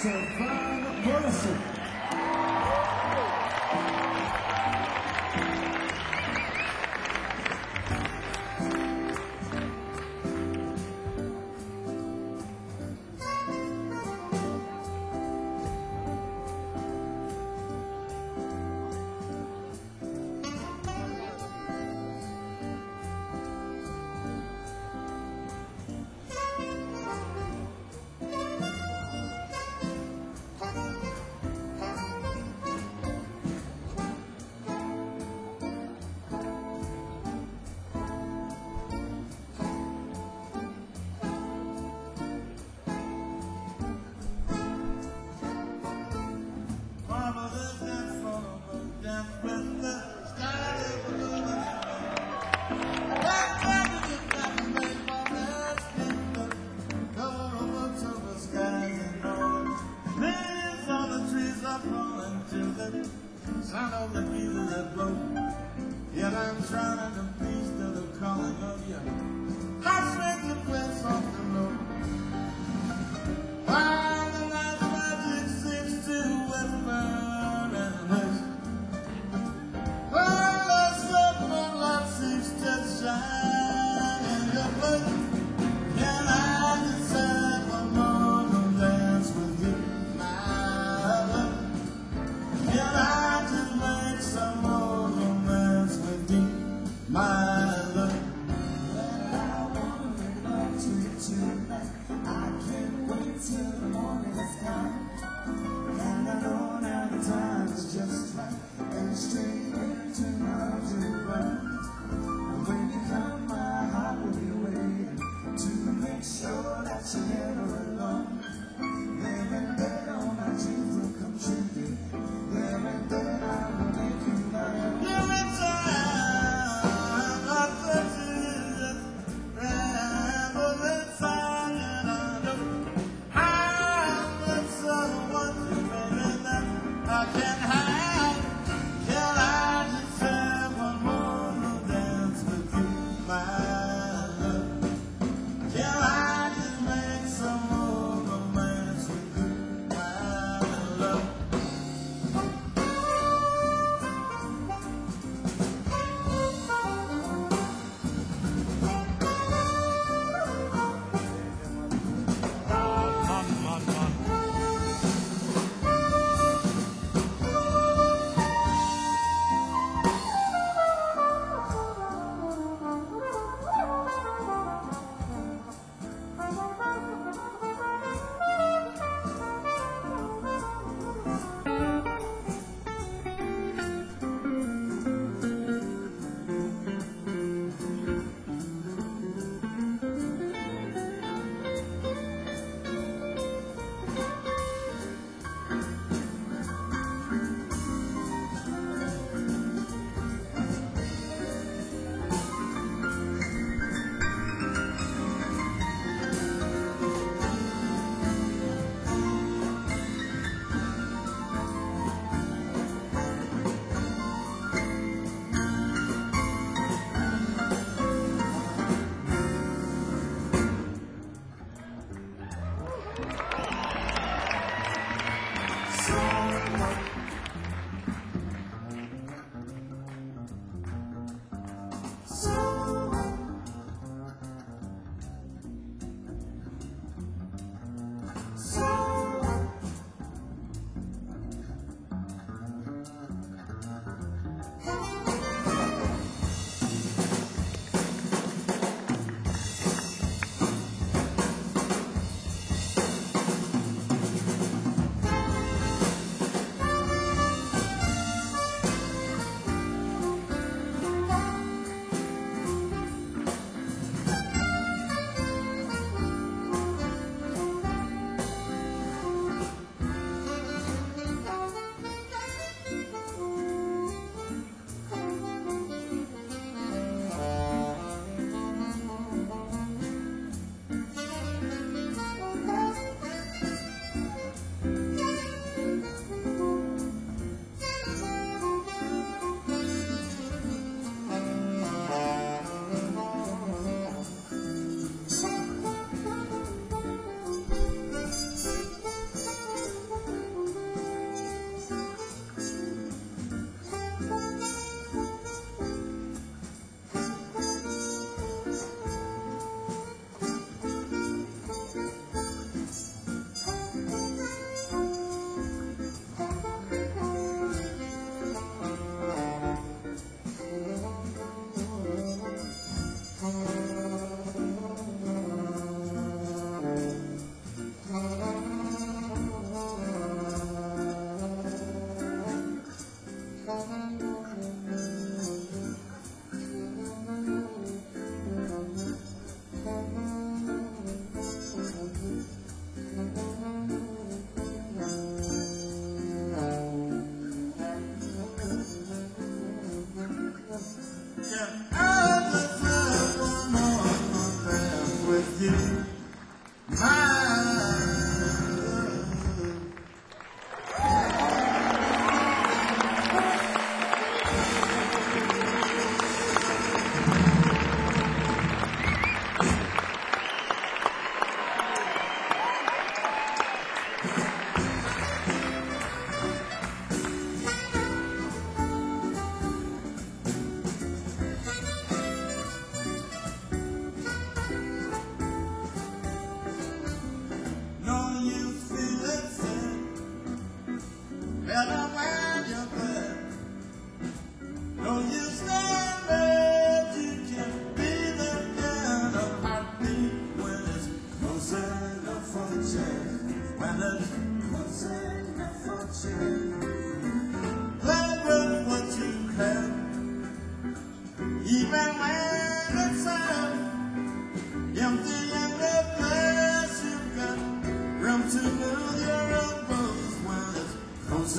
Stefan Morrison. Sound of the breezes that blow. Yet I'm trying to please to the calling of you. I sing the place off the road. While the night magic seems to whisper and whisper. While the silver light seems to shine in your face. Can I just have a moment dance with you, my love? Can I just make some more romance with you, my love? Well, I wanna make love to you tonight. I can't wait till the morning is come. And I know now the time is just right. And straight into my arms you run. And when you come, my heart will be waiting to make sure that you're never alone. There and there, all my dreams will come true. There and then I will make you my own. Every time I touch you, every time and I know I'm with someone baby, that I can have. Can I just have one more dance with you, my love? Can I just make some more romance with you, my love?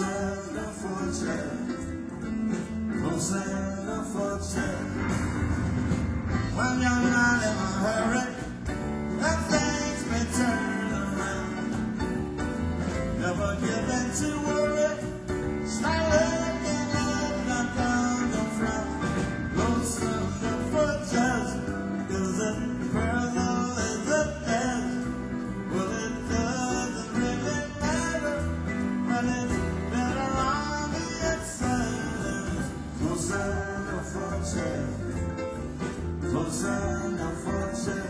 and a fortune, close and a fortune. When you're not in a hurry, and things may turn around. Never give in to worry, start looking up, not down the front. Close and a fortune, 'cause the present is the past. Well, it doesn't really matter when it's better on the inside. Close and a fortune, close and a fortune.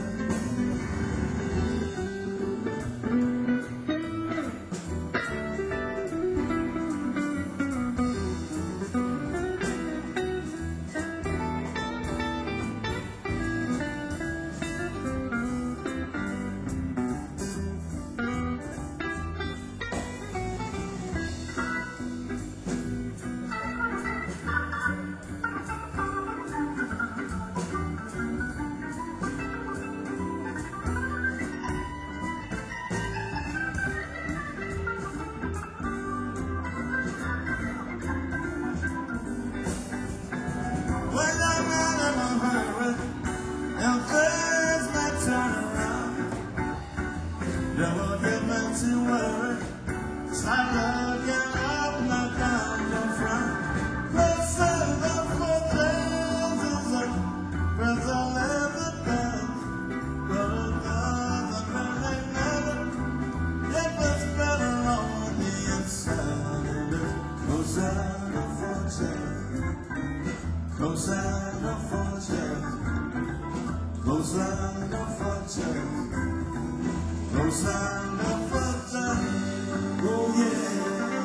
When I'm not in a hurry, and things may turn around. Never give in to worry, start looking up, not down the front. Let's say the fortunes is a present is the best. But it doesn't really matter if it's better on the inside of it. Close and a fortune, close and a fortune, close and a fortune, close and a fortune. Oh yeah.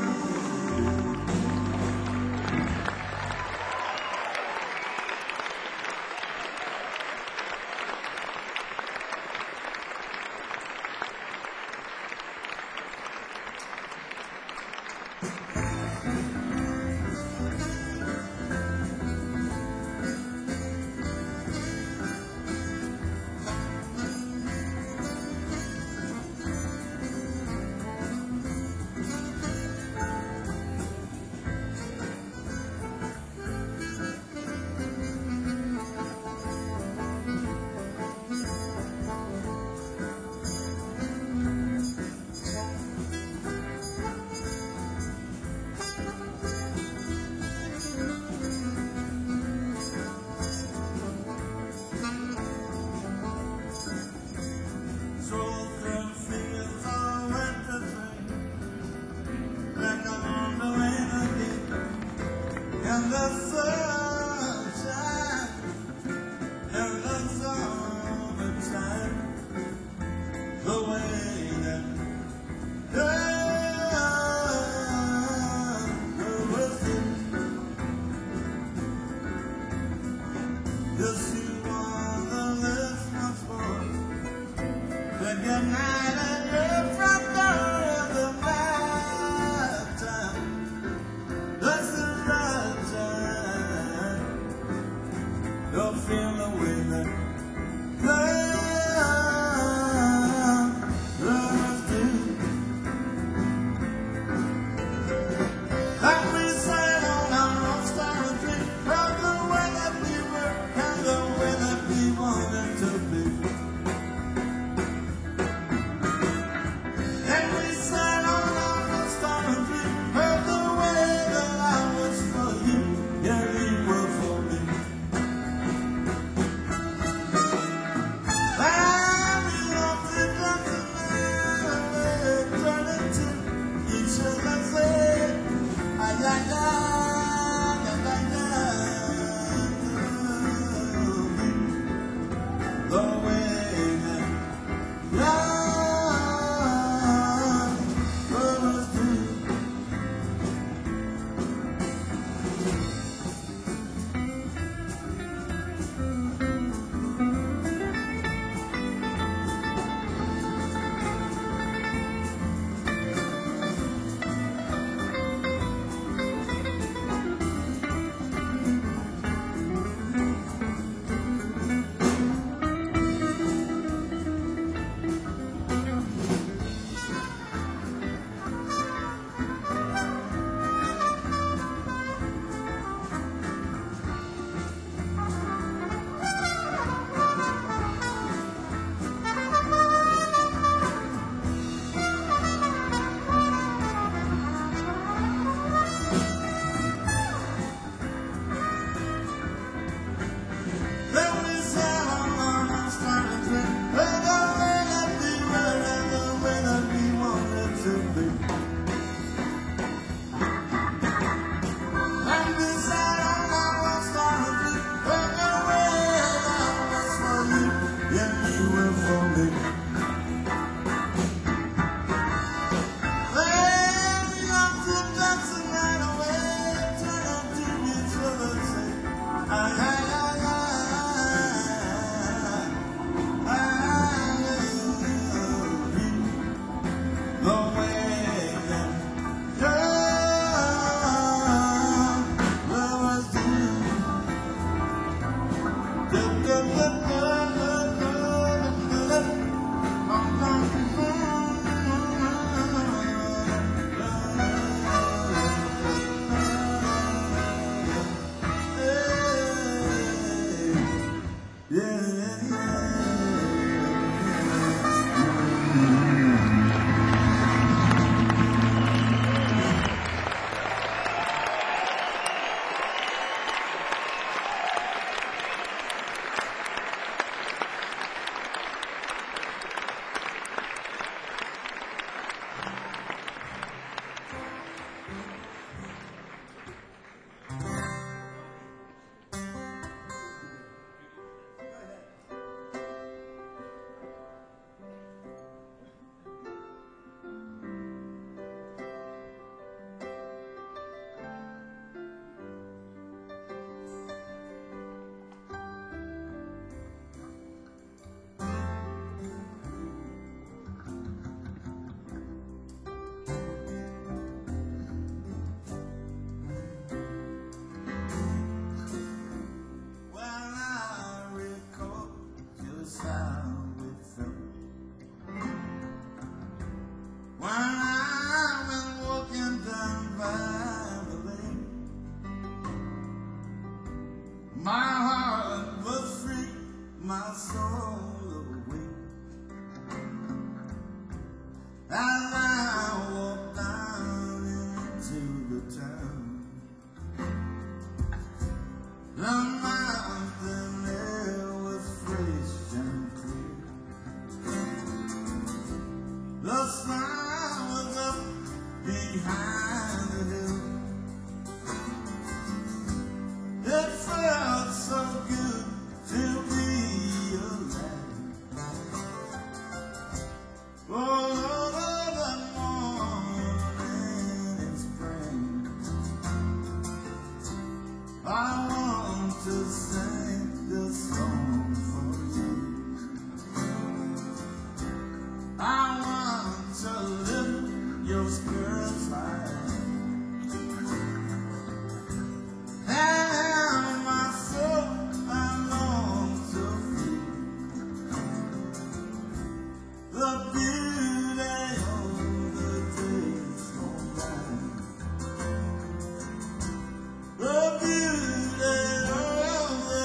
And the sunshine and the summertime, the way that the whistle, yes, you are the list once more. But good night and your front door in the night time. That's the right time. Don't feel the way that lovers do. Like we said on our own starry dream, from the way that we were and the way that we wanted to be. And we said on our own starry dream, from the way that I was for you, yeah, you were for me. And we loved it, turning to each other, say, ay, ay, ay, ay, ay, the way that lovers do. my soul away as I walk down into the town. The mountain air was fresh and clear. The sun was up behind the hill. It felt so good to be alive. Oh, that morning in spring, I want to sing this song for you. I want to lift your spirits high. And my soul I long to feel the beauty of the days gone by. The beauty of the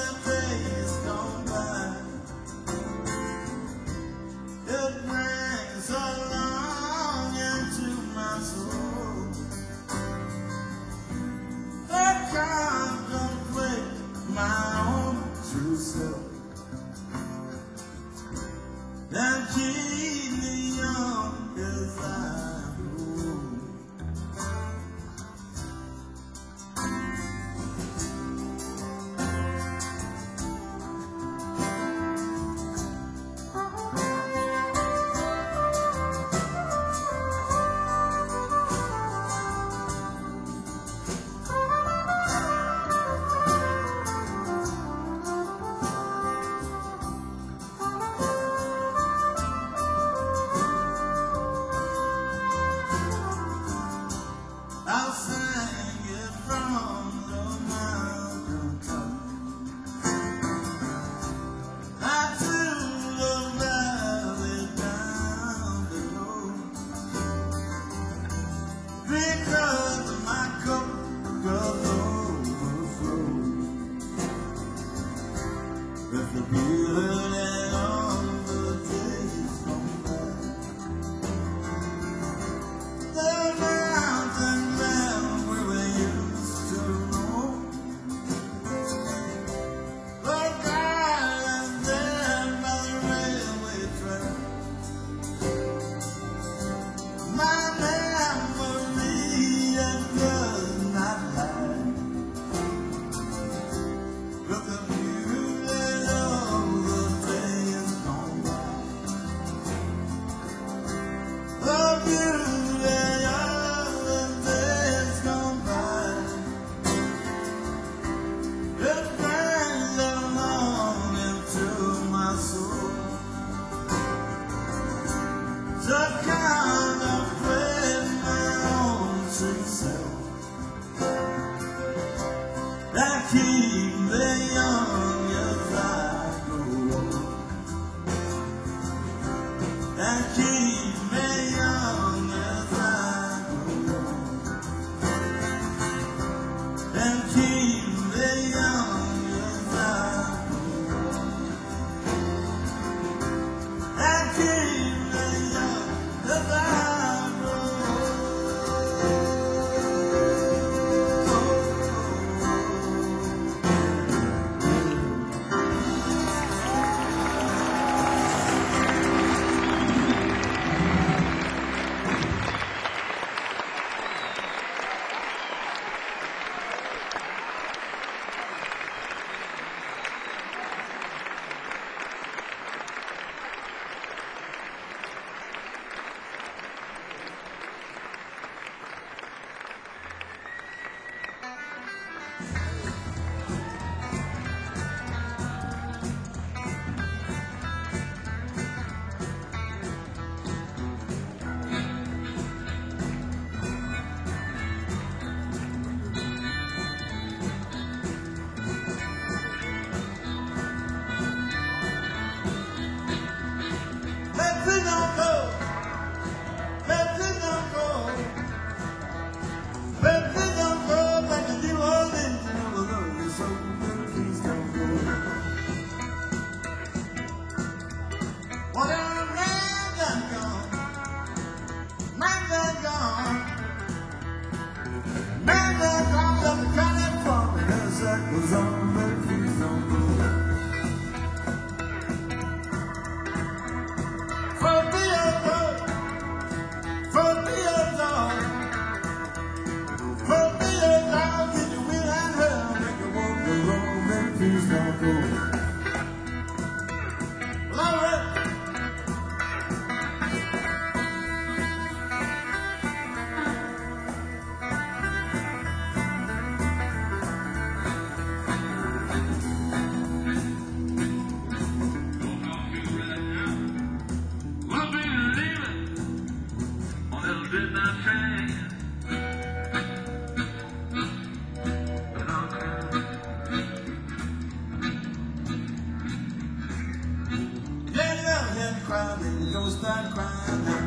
start crying now.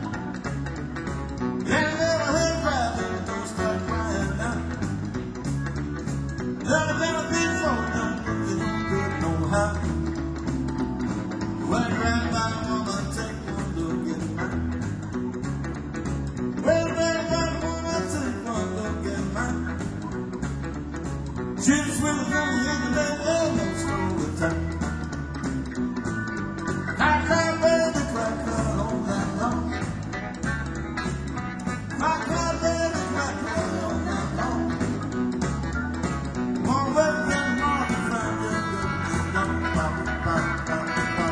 Yeah, never heard cry, baby, don't start crying now. Never been a before, don't get good no how. When I grab by the woman, take one look at mine. Well, grab by the woman, take one look at mine. She's really gonna hit the bed, no slow time. I cry, baby, cry, cry all night long. I cry, baby, cry, cry all night long. Won't wait till the morning, find your good young papa, papa, papa, papa.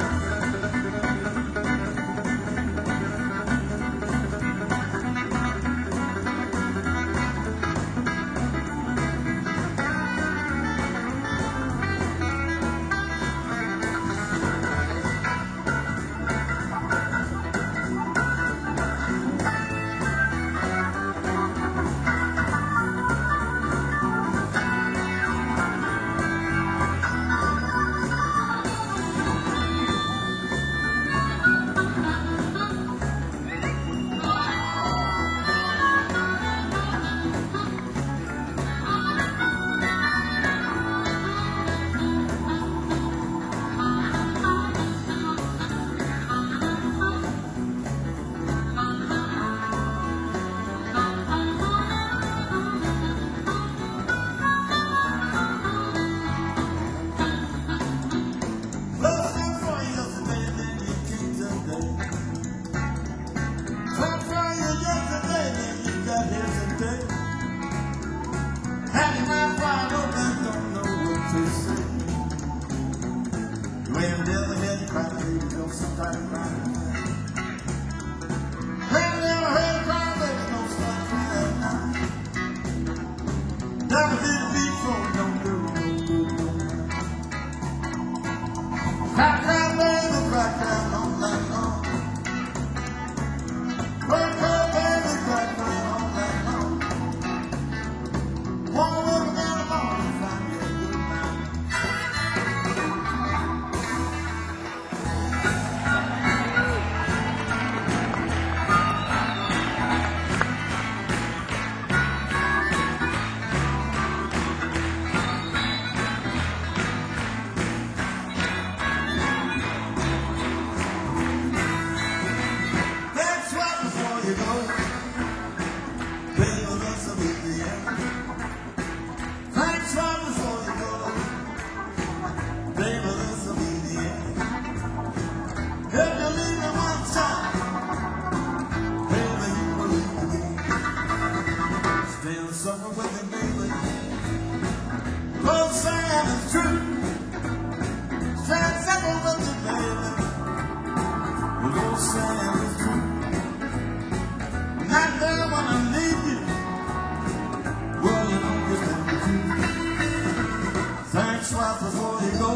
Before you go,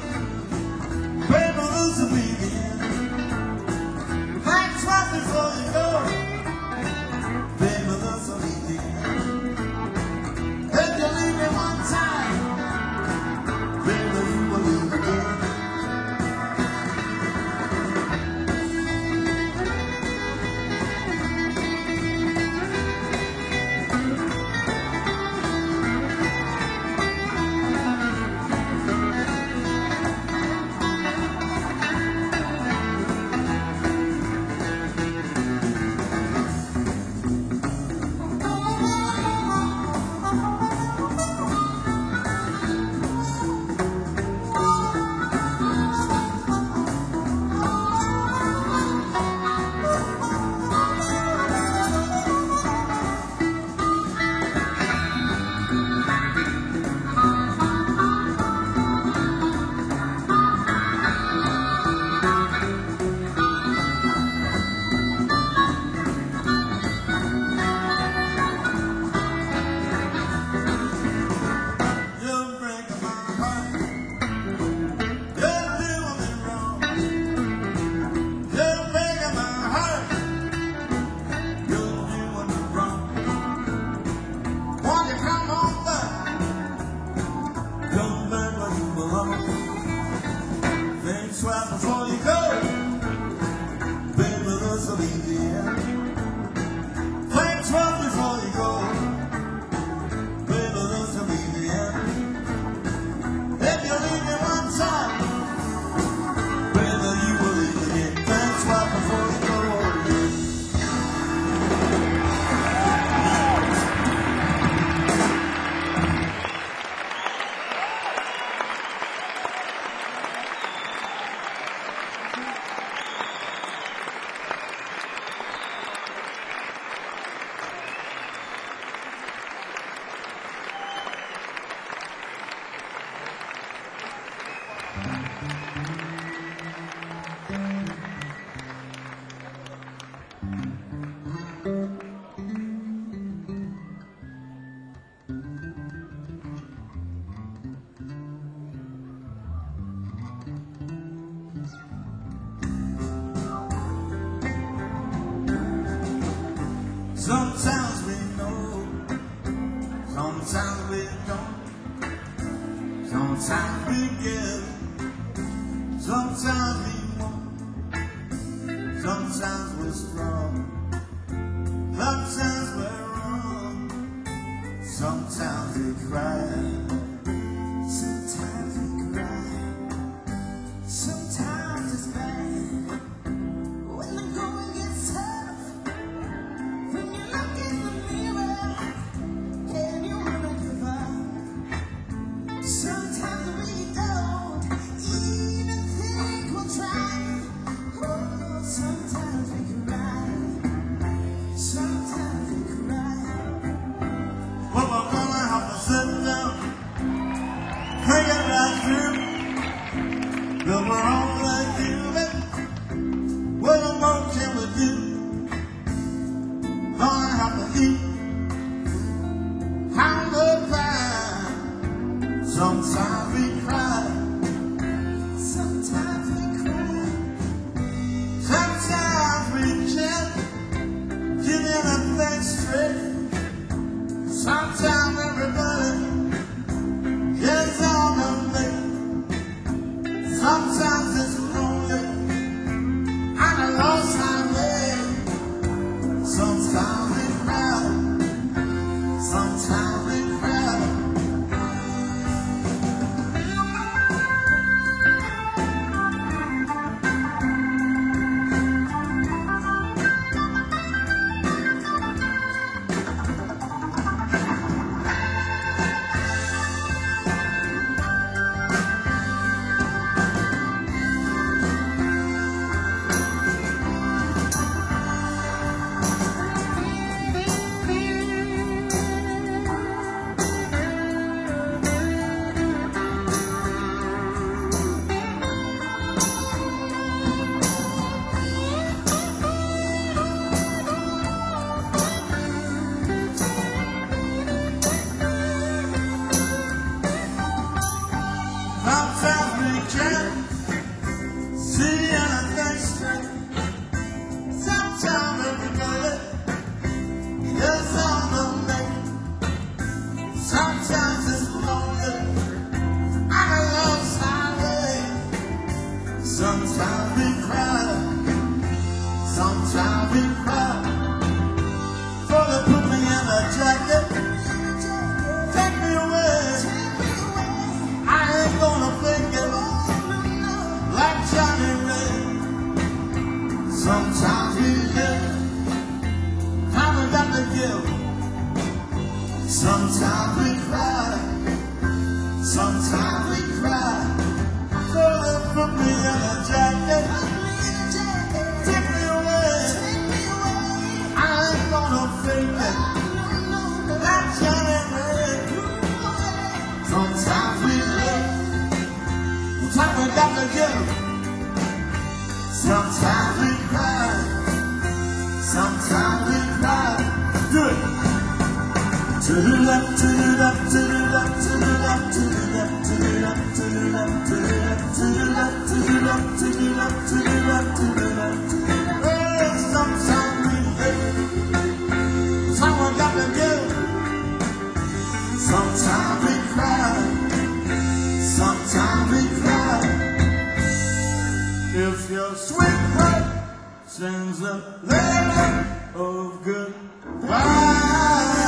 baby, this will be the end. Thanks right before you go, baby, this will be the end. If you leave me one time, baby, you will leave again. Sometimes we know, sometimes we don't. Sometimes we give, sometimes we won't. Sometimes we're strong, sometimes we're wrong. Sometimes we cry, Sometimes we cry, sometimes it's bad. When the going gets tough, when you look in the mirror and you wanna give up. Sometimes we don't even think we'll try. Oh, sometimes we cry, sometimes we cry. but we're gonna have to sit down, think it right through. That we're only human. What more can we do? Gonna have to eat, have the time. Sometimes we cry, Sometimes we cry, sometimes we can't get anything straight. Sometimes everybody gets on the way. Sometimes it's lonely and a lost highway. Sometimes we cry, sometimes we cry. Sometimes we can't see anything straight. Sometimes everybody is on the make. Sometimes it's lonely and a lost highway. Sometimes we cry, sometimes we cry. For they put me in a jacket, take me away. I ain't gonna fake it like Johnny Ray. Sometimes we live, time we got to give. Sometimes we cry, sometimes we cry. So they put me in a jacket, take me away. I ain't gonna fake it like Johnny Ray. Sometimes we live, time we got to give. Sometimes we cry, sometimes we cry. Do it. To the left, to the left, to the left, to the left, to the left, to the left, to the left, to the left, to the left, to the left, to the left, to the left, to the left, to the left. Well, sometimes we live, time we got to give. Sometimes we cry, sometimes we cry. If your sweetheart sends a letter of goodbye,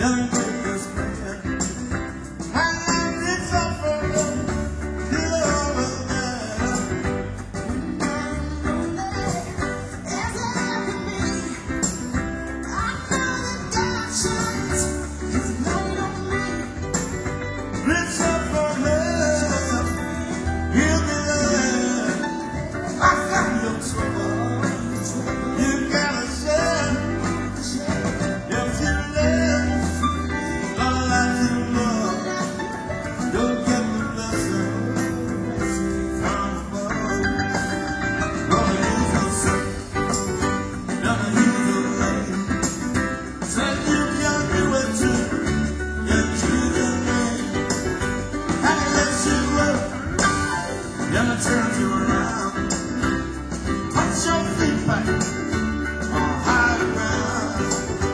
Young best friend. I did something you over there. Reach up for help, he'll be there. I found your trouble. You gotta share. If you live a life you love, you'll get the blessing from above. Gonna use your sick, gonna use your lane. Said you can do it too. In Jesus' name, I let you up, gonna turn you around. Put your feet back on high ground.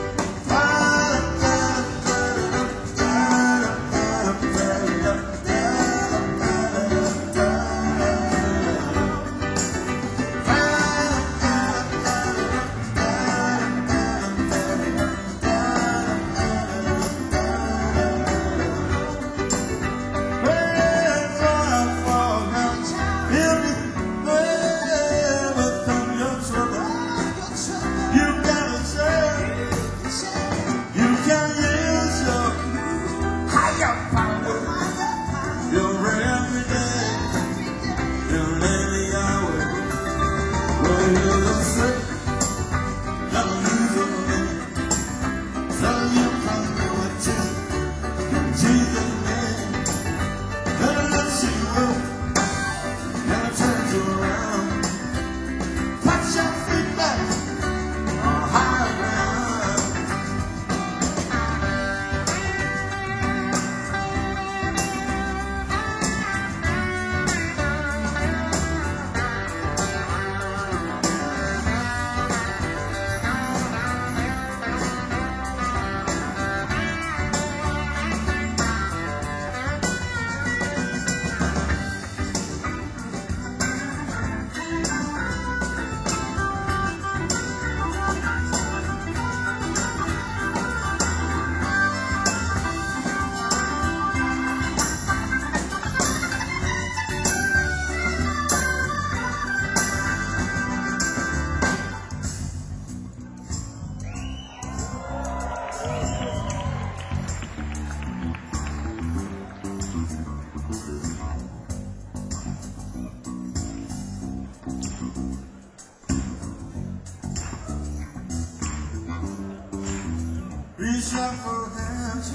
Reach out for hands,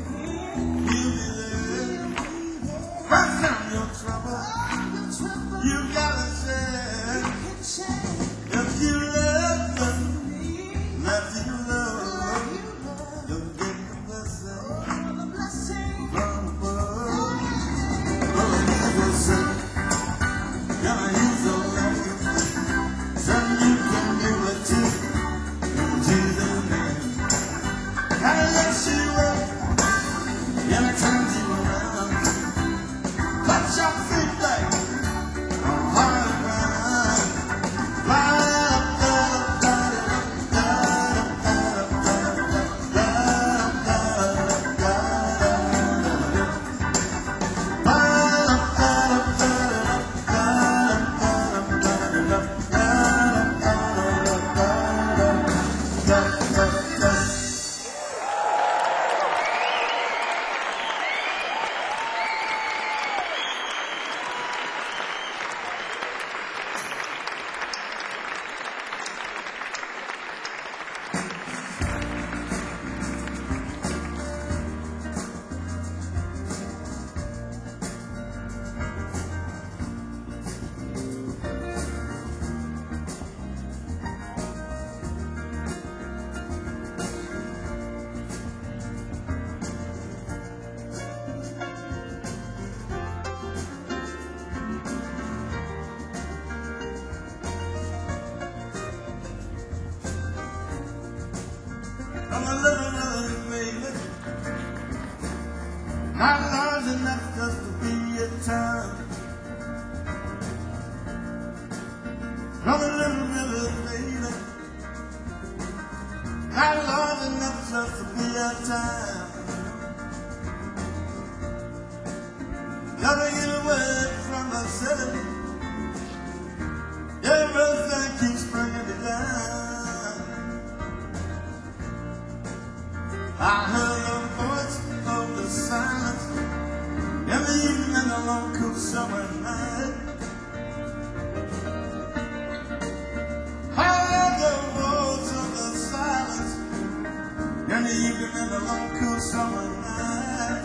he'll be there. Right down your trouble, you gotta share. If you love them, let you love, you'll get the blessing from above. Gonna use your sin, gonna use your love, so you can do it too. In Jesus' name. I let you up, and I turned you around. Put your feet back on high ground. I'm a living, baby. Not large enough just to be a town. I'm a little baby. not large enough just to be a time. Gotta get away from the city. Everything keeps bringing me down. I heard the voice of the silence in the evening, the long cool summer night. Heard the voice of the silence in the evening, and the long cool summer night.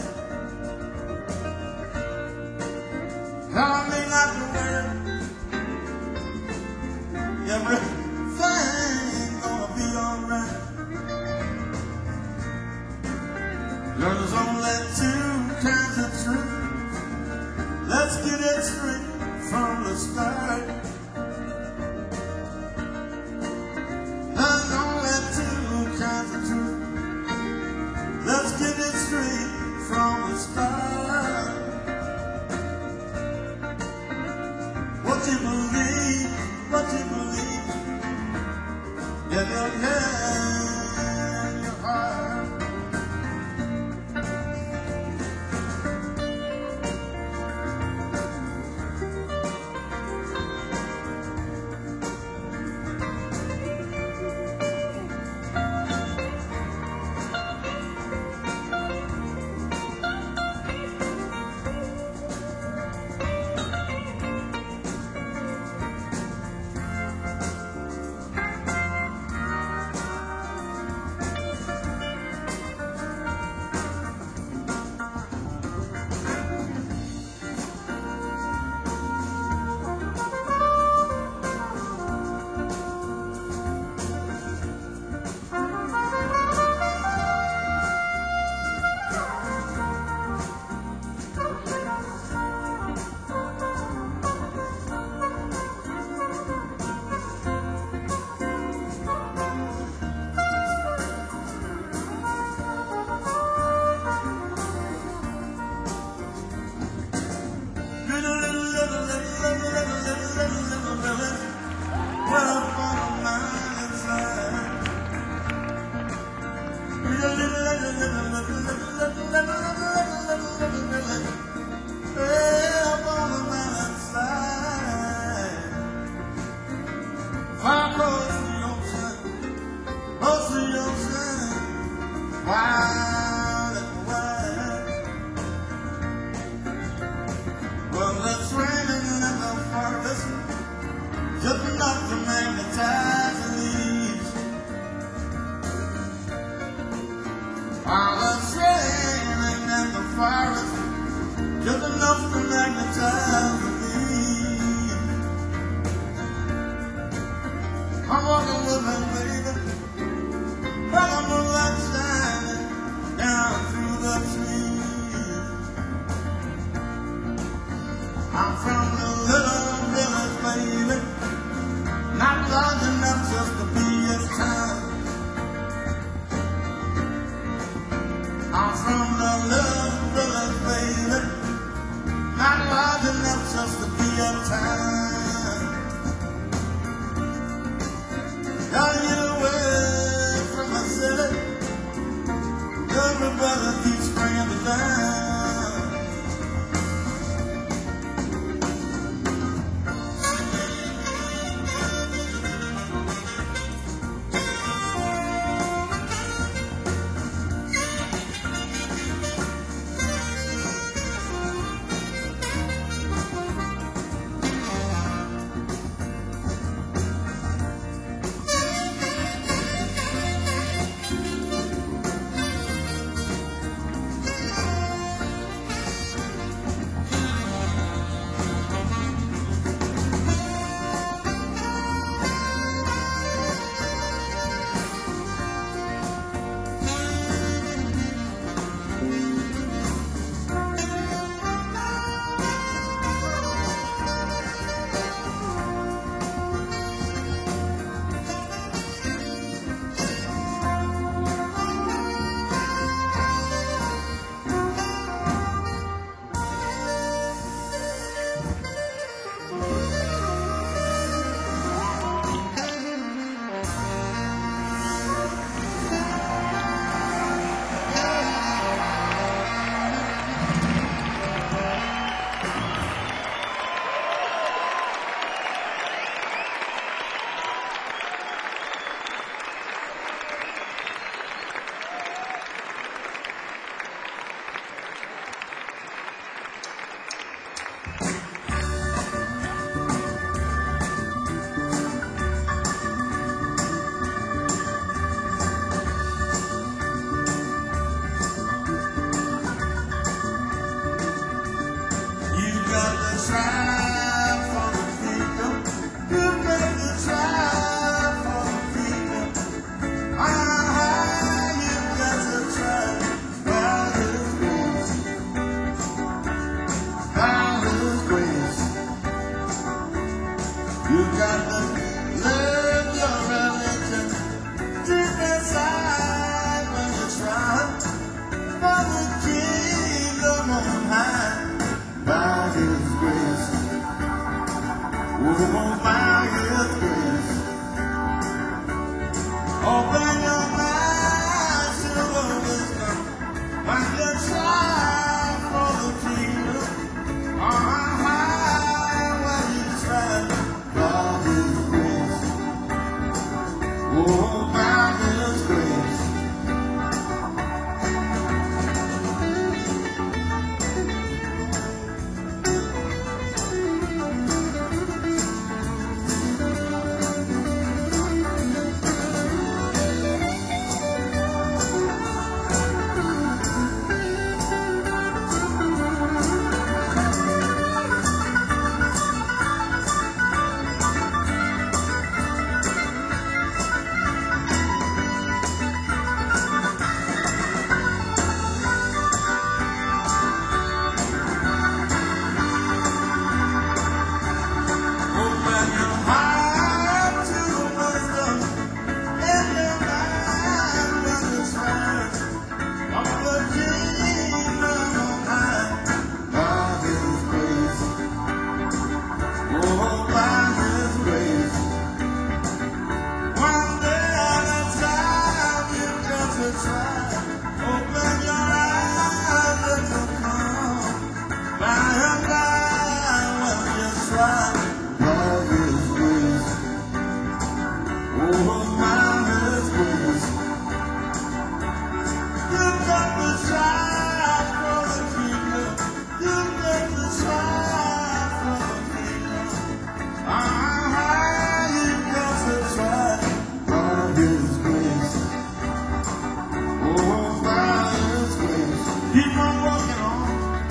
Tell me not to worry, everything gonna be alright. There's only two kinds of truth. Let's get it straight from the start. There's only two kinds of truth. Let's get it straight from the start. What you believe, what you believe, yeah, yeah, yeah, in your heart. Well, it's raining in the forest, just enough to magnetize the leaves. While it's raining in the forest, just enough to magnetize the leaves. I'm walking with my baby, by the moonlight shining down through the trees. I'm from the little village, baby, not large enough just to be a town. I'm from the little village, baby, not large enough Oh, by His grace. Keep on walking on.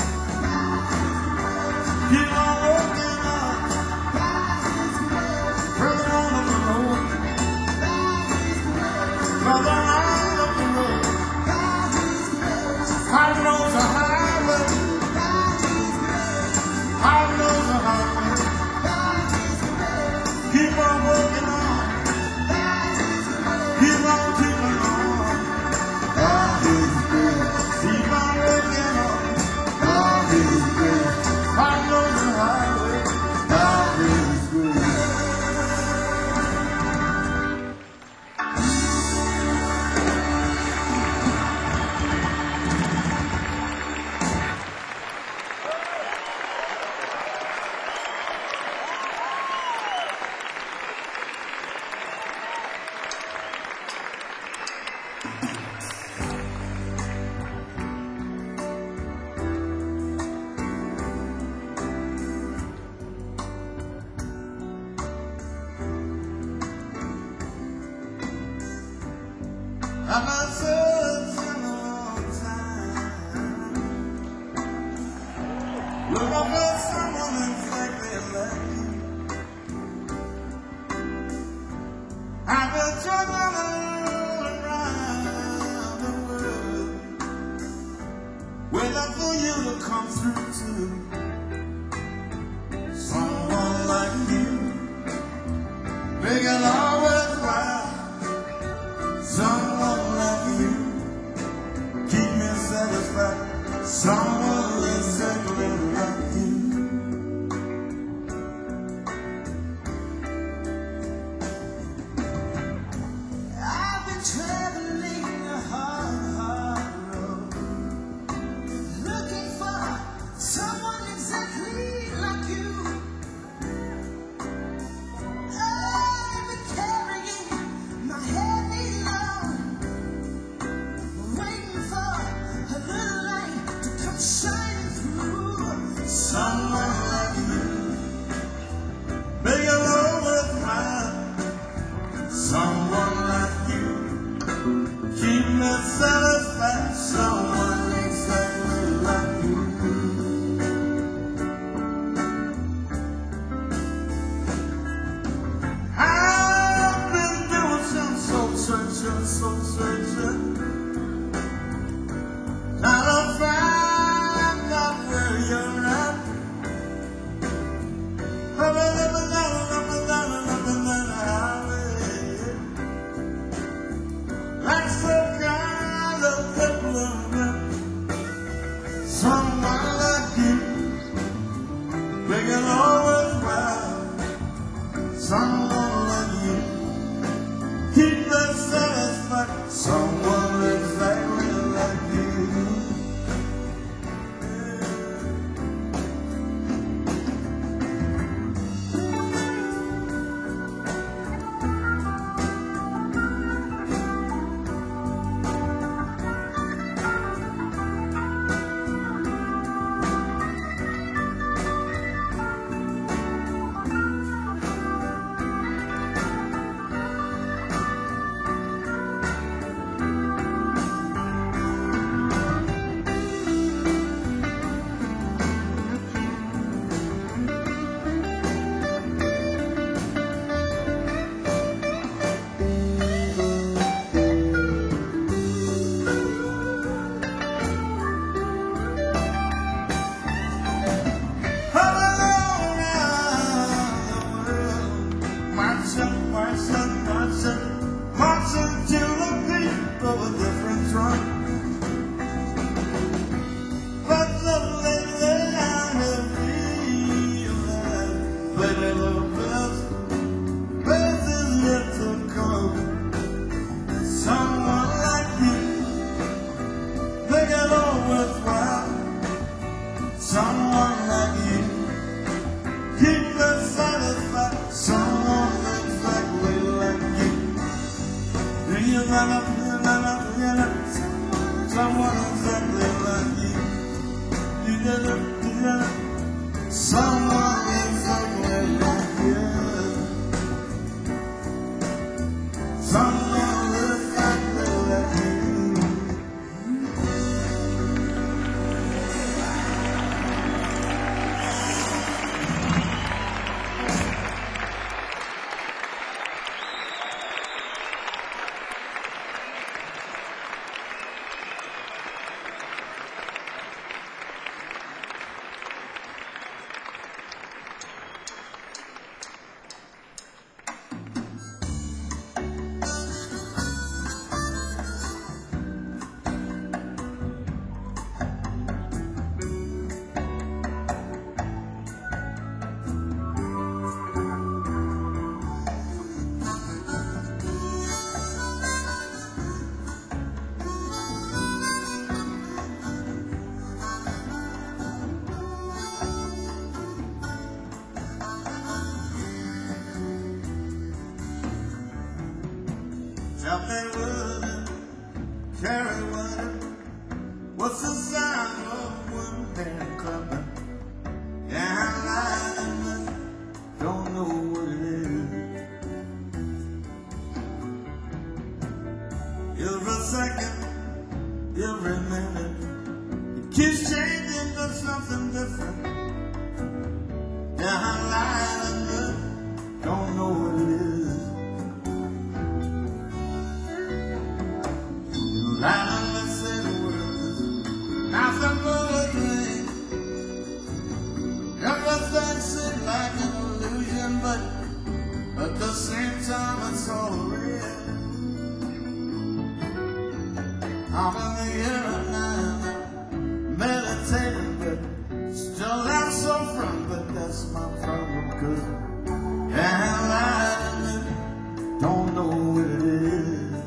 Keep on walking on. Further on up the road. Further on up the road. I know the highway. I know the highway. Keep on walking on. Keep on keeping on. God is good. Keep on walking on. God is good. I know the highway. God is good. I've not searched in a long time, looking for someone exactly like you. I've been traveling all around the world, waiting for you to come through too. Someone like you, make it all worthwhile. Someone like you, keep me satisfied. Someone exactly like you. I've been traveling a hard road, looking for someone exactly like you. I've been carrying my heavy load, waiting for a little light to come shining through. Someone like you, make it all worthwhile. Someone like you, keep me satisfied. Someone exactly like you. I've been doing some soul searching, soul searching. Trying to find out where you're at. Up and down the highway. Like some kind of peplum carry water. What's the sound of one hand clapping? Yeah, I'm lying, don't know what it is. Every second, every minute, it keeps changing to something different. Yeah, I'm lying, don't know what it is. You're lying, let's say the words, nothing but a dream. Everything seems like an illusion, but at the same time it's all real. I'm in the air at night, meditating, but still not so front. But that's my problem, 'cause I'm lying, don't know what it is.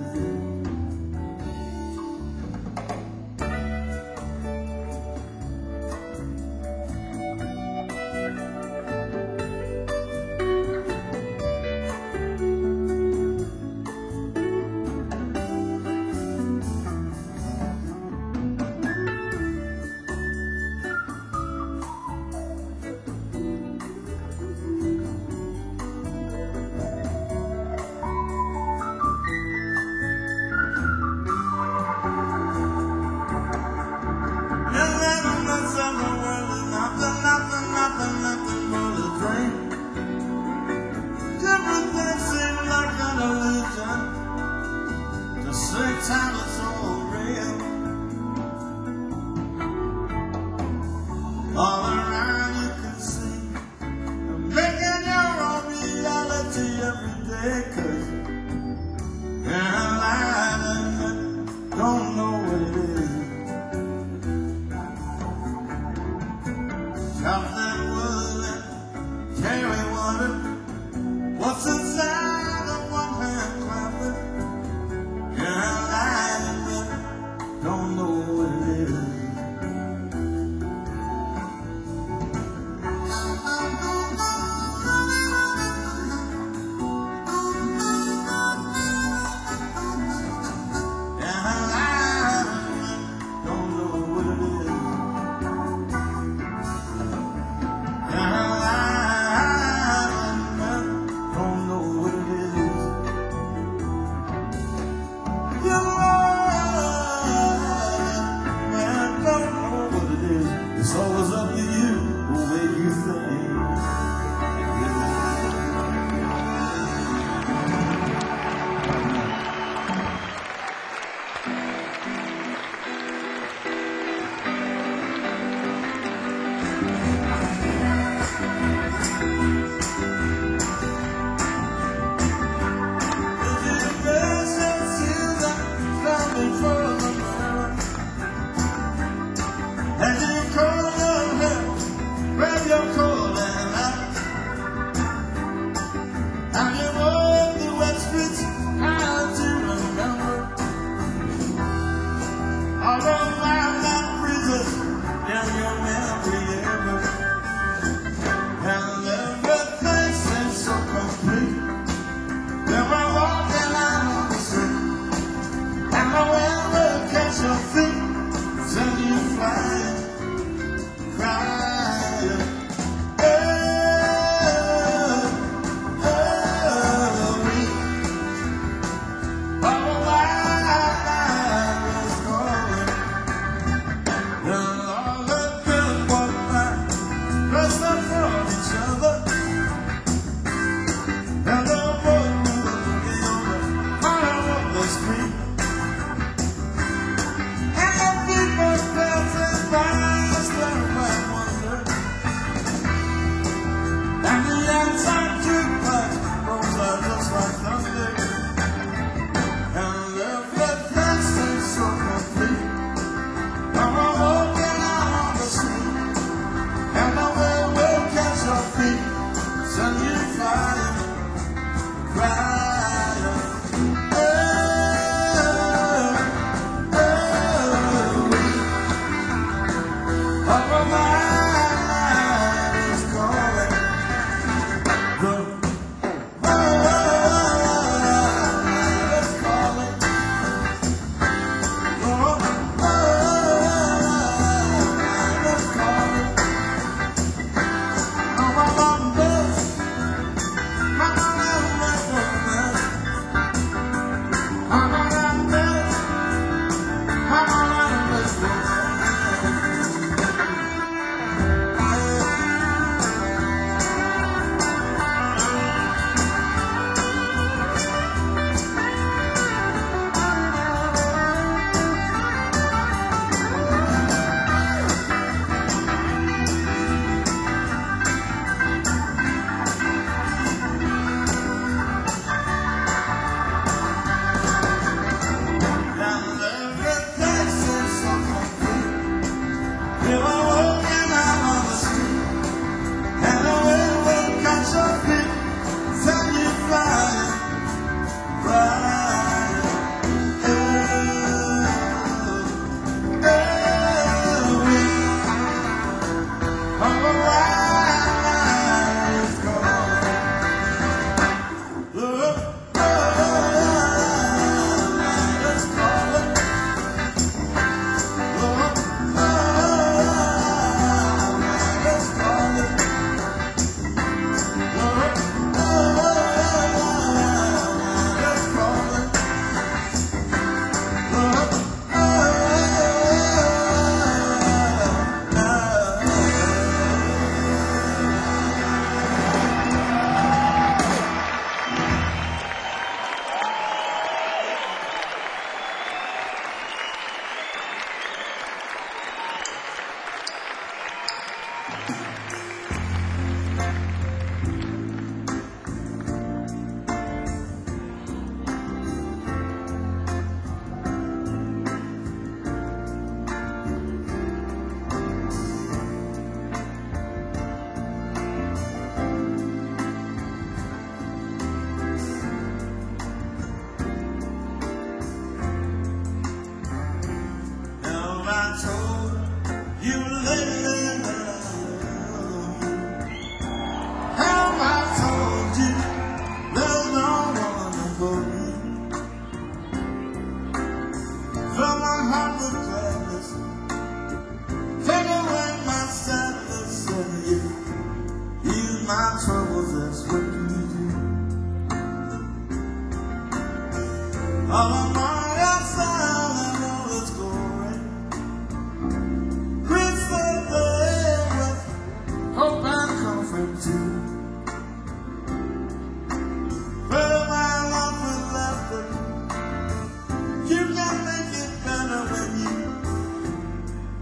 Nothing but a dream. Everything seems like an illusion. At the same time it's all real. All around you can see, making your own reality every day. 'Cause you're alive and don't know what it is. Something would carry water. What's inside of one hand clapping? You're alive and don't know what it is. You're alive.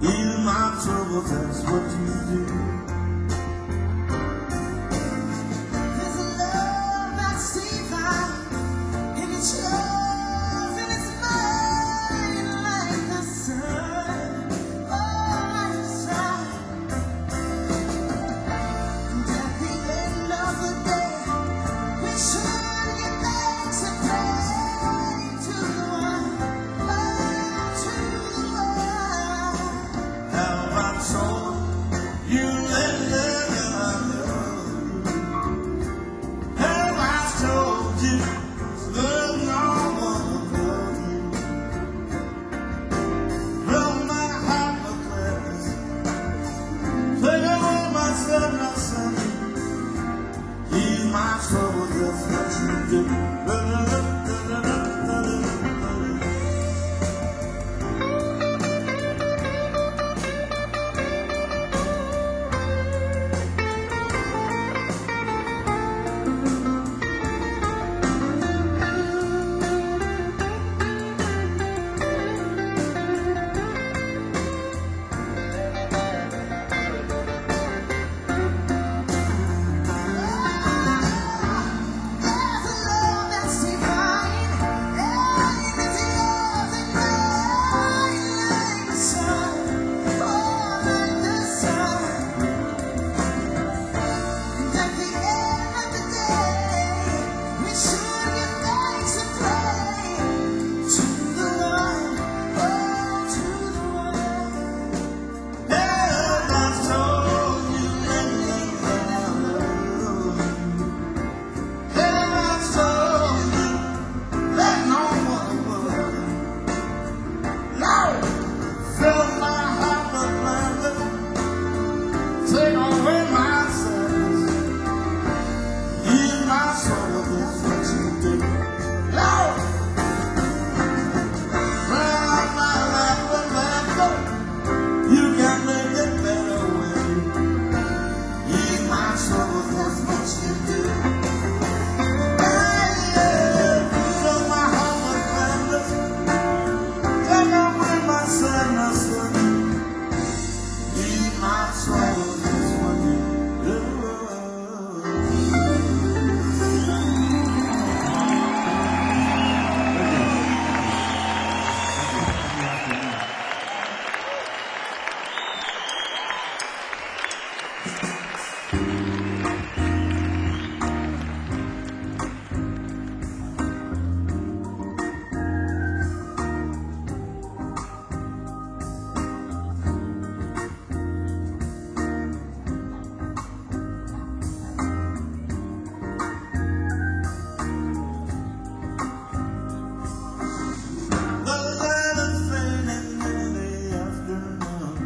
Ease my troubles, that's what you do. There's a love that's divine, and it's yours and it's mine, like the sun. Oh, like the sun. And at the end of the day, we should get back to pray to the one, oh, to the one. Have I told you lately that I love you? Have I told you there's no one above you? Fill my heart with gladness, take away my sadness, and ease my troubles, that's what you do. There's a love that's divine, and it's yours and mine, like the sun, oh, like the sun. And at the end of the day, we should get back to pray to the one, oh, to the one. Have I told you lately that I love you? Have I told you that no one will? Lord, fill my heart with gladness, take away my sadness, ease my sorrow, that's what you do. Lord, drown my life with laughter, you can make it better way. Ease my sorrow, that's what you do. Fill my heart with gladness, take away my sadness, ease my sorrow, that's what you do. The light is fading in the afternoon.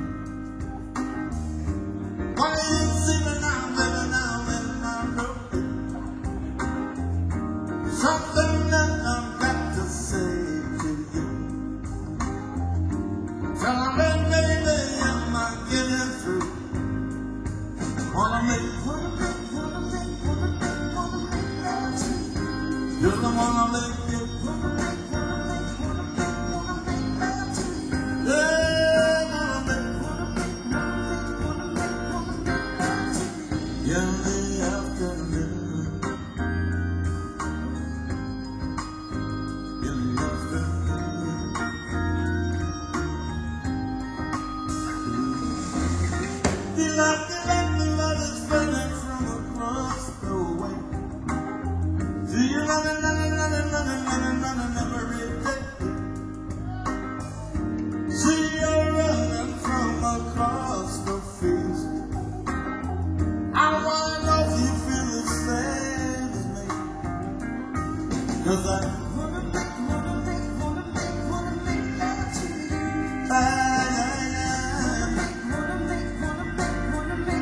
Why you see me now, baby, now in my room? Something that I've got to say to you. Tell me, baby, am I getting through? Wanna make love to you. Just wanna make you. Yeah, in the afternoon. In the afternoon. The light is spreading from across the way. See you running every day. See you running from across the fields. I wanna know if you feel the same as me. 'Cause I wanna make love to you.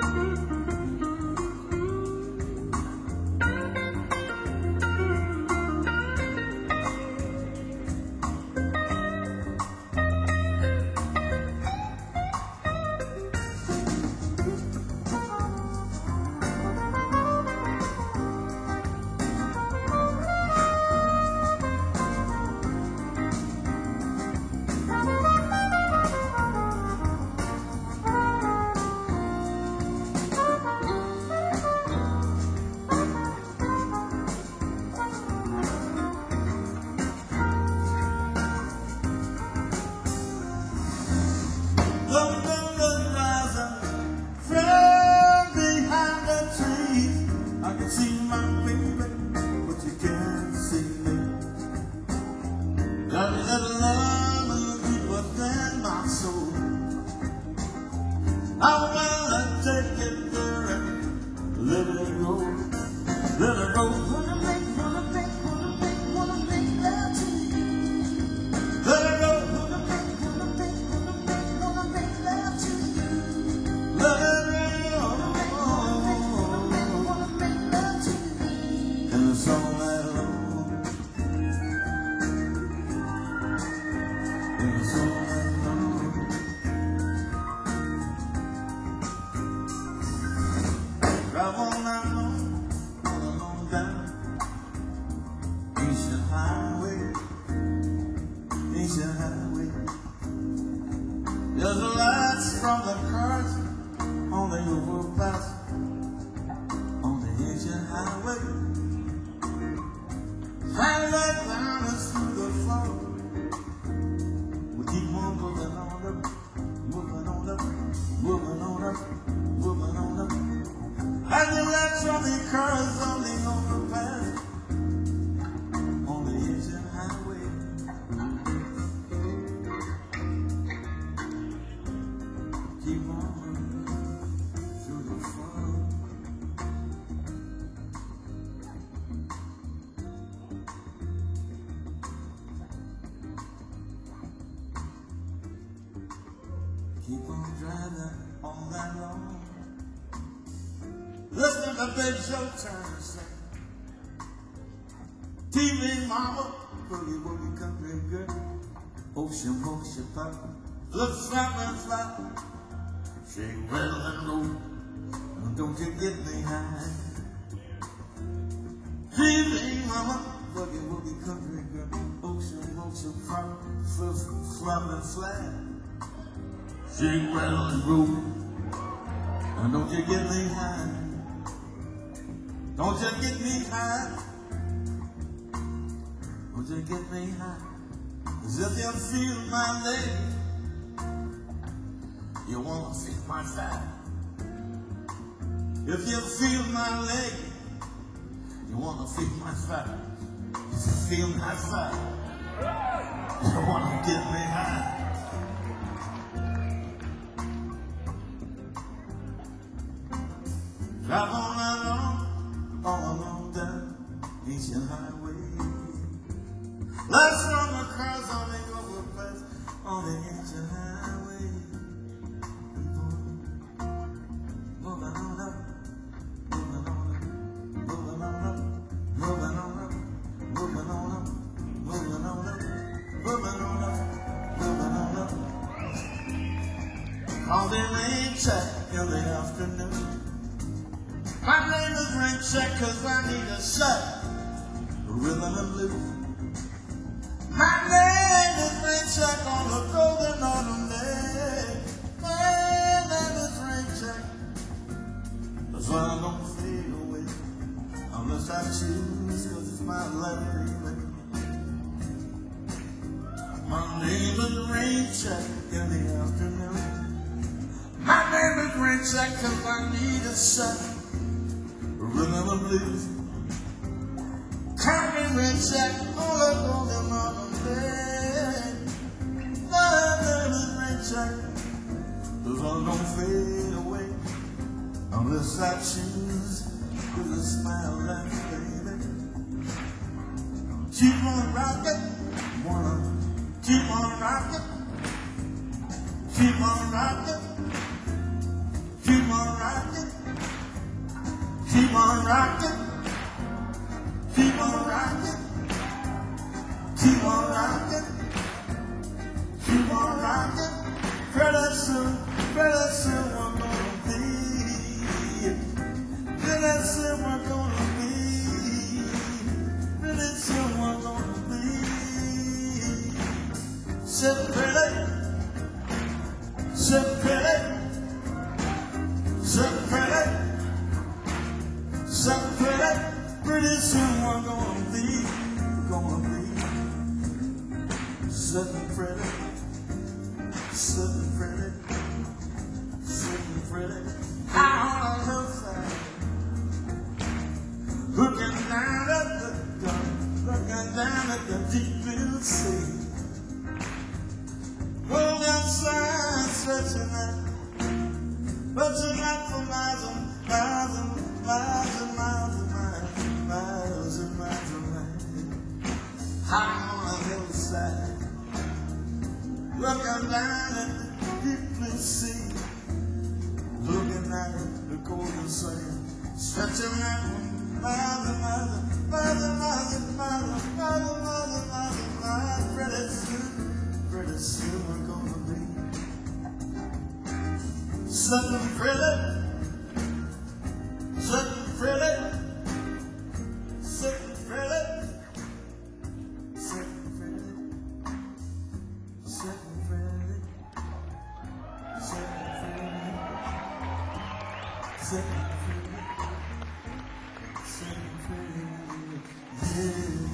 There's the lights from the cars on the overpass, on the ancient highway. Shine light down us through the fog. We keep on moving on up, moving on up, moving on up, moving on up. And the lights from the cars on the overpass, on the ancient highway. Keep on through the fog. Keep on driving all night long. Listen to Big Show turn to sing. TV mama, boogie woogie country girl. Ocean, ocean pop, flip, slap and flap. Shake, rattle and roll, and don't you get me high. TV mama, boogie woogie country girl. Ocean, ocean pop, flip, slap and flap. Shake, rattle and roll, and don't you get me high. Don't you get me high. Don't you get me high. As if you feel my leg, you wanna feel my thigh. If you feel my leg, you wanna feel my thigh. If you feel my thigh, you wanna get me high. Drive all along down ancient highway. Lights from the cars on the overpass, on the ancient highway. Moving on up, moving on up, moving on up, moving on up, moving on up, moving on up, moving on up, moving on up. Call the rain check in the afternoon. My name is Rain Check, 'cause I need a shot, rhythm and blues. My name is Rain Check on the golden autumn day. My name is Rain Check, that's why I don't fade away unless I choose, 'cause it's my life, baby. My name is Rain Check in the afternoon. My name is Rain Check, 'cause I need a shot, rhythm and blues. Come in Rain Check on the golden autumn day. My name is Rain Check, 'cause I don't fade away unless I choose, 'cause it's my life, baby. Keep on rocking, wanna keep on rocking, keep on rocking, keep on rocking. Keep on rocking, keep on rocking, keep on rocking, keep on rocking. Pretty soon we're gonna be. Pretty soon we're gonna be. Pretty soon we're gonna be. So pretty, so pretty, so pretty, so pretty. Pretty soon we're gonna be sitting pretty, sitting pretty, sitting pretty. Out on the hillside, looking down at the dark, looking down at the deep blue sea. Golden sun stretching out, stretching out for miles and miles and miles and miles and miles and miles and miles and miles. High on the hillside, looking down at the deep blue sea, looking at the golden sun stretching out for miles and miles and miles and miles and miles and miles and miles and miles and miles. Pretty soon we're gonna be something pretty, something pretty, something pretty, something pretty, something pretty, something pretty, something pretty, something pretty, yeah.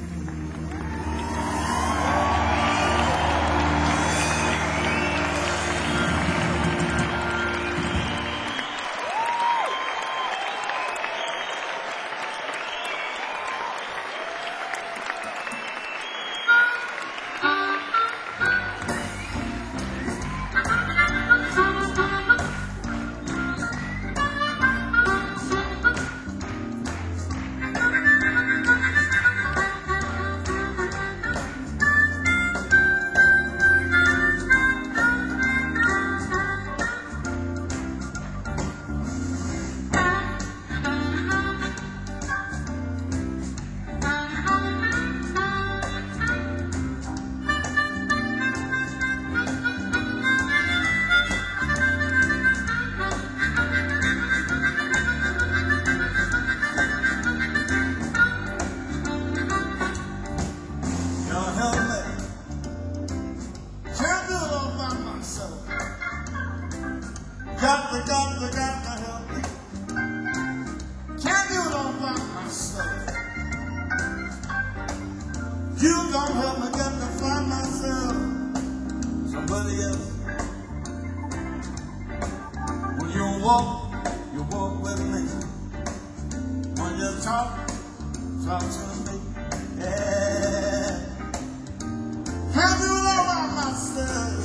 Got to help me. Can't do it all by myself. You don't help me, got to find myself somebody else. When you walk with me. When you talk to me. Yeah. Can't do it all by myself.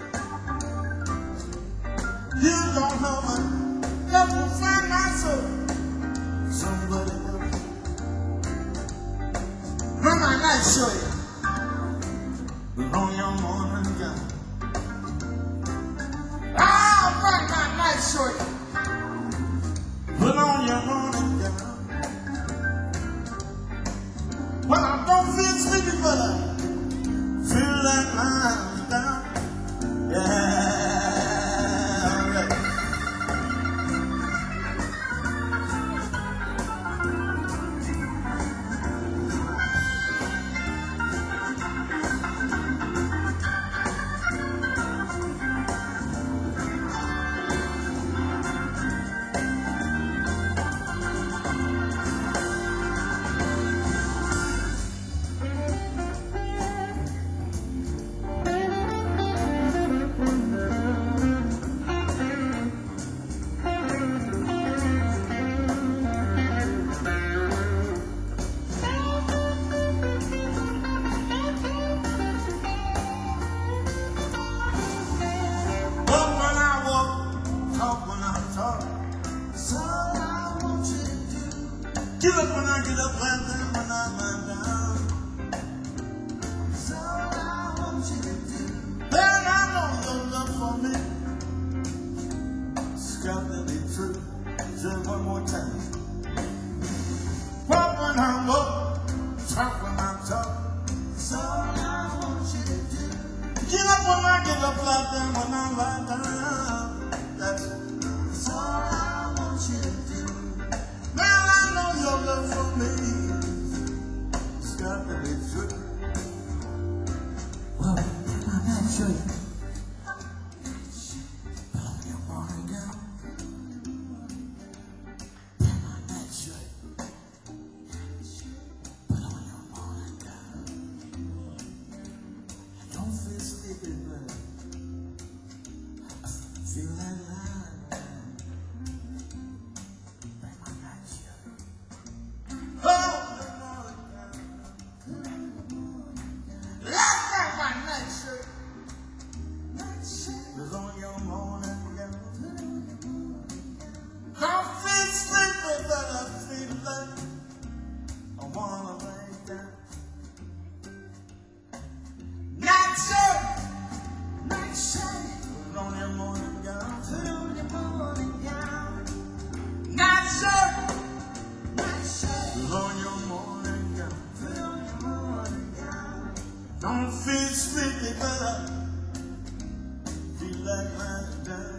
You don't help me, got to find myself somebody else. Run my night shirt, put on your morning gown. I'll run my night shirt, put on your morning gown. Well, I don't feel sleepy, but I feel like lying down. Yeah. Get up when I get up, and then when I lie down. So I want you to do. Then I know your love for me. It's got to be true. Say it one more time. look like them when I lie down. That's all I want you to do. Girl, I know your love for me. It's got to be true. Well, I'm not sure. Feel that line. Bring my night shirt. Oh, let's bring my night shirt. It's on your morning gown. Don't feel sleepy, but I feel like I wanna lay down. Night shirt, night shirt. It's on your morning gown. Put on your morning gown. Night shirt, night shirt. Put on your morning gown. Put on your morning gown. Don't feel sleepy, but I feel like lying down.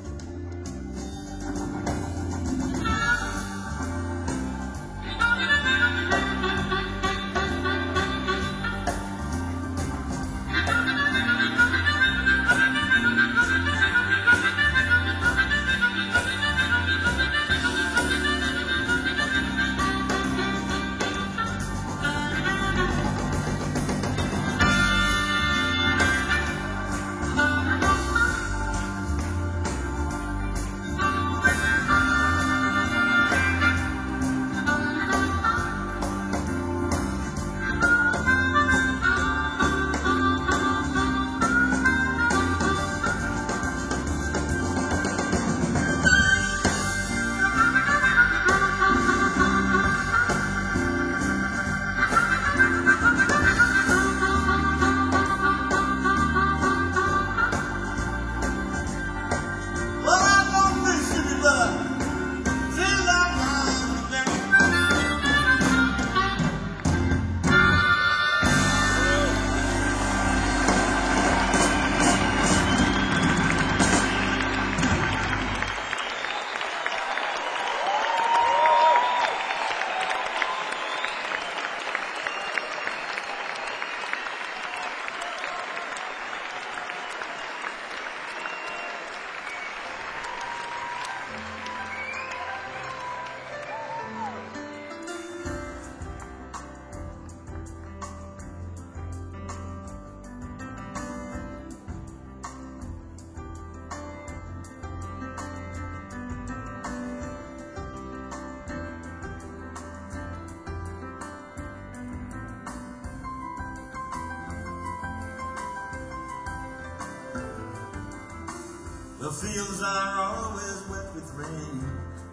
The fields are always wet with rain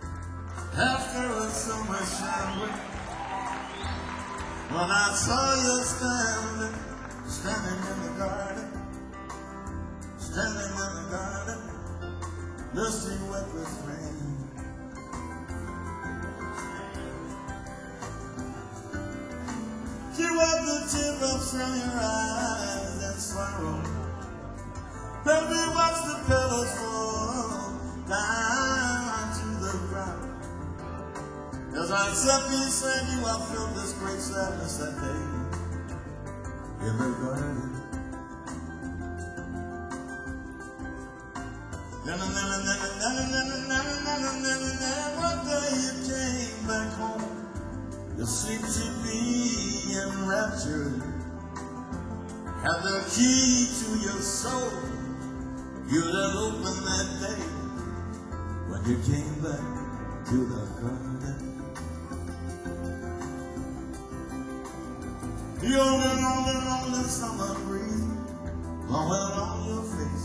after a summer shower. When I saw you standing in the garden, misty wet with rain. You wiped the teardrops from your eyes and sorrow. Let me watch the pillows fall down to the ground. As I sat beside you, I felt this great sadness that day in the garden. One day you came back home. You seemed to be enraptured. Had the key to your soul. You'd have opened that day when you came back to the garden. The only summer breeze blowing on your face.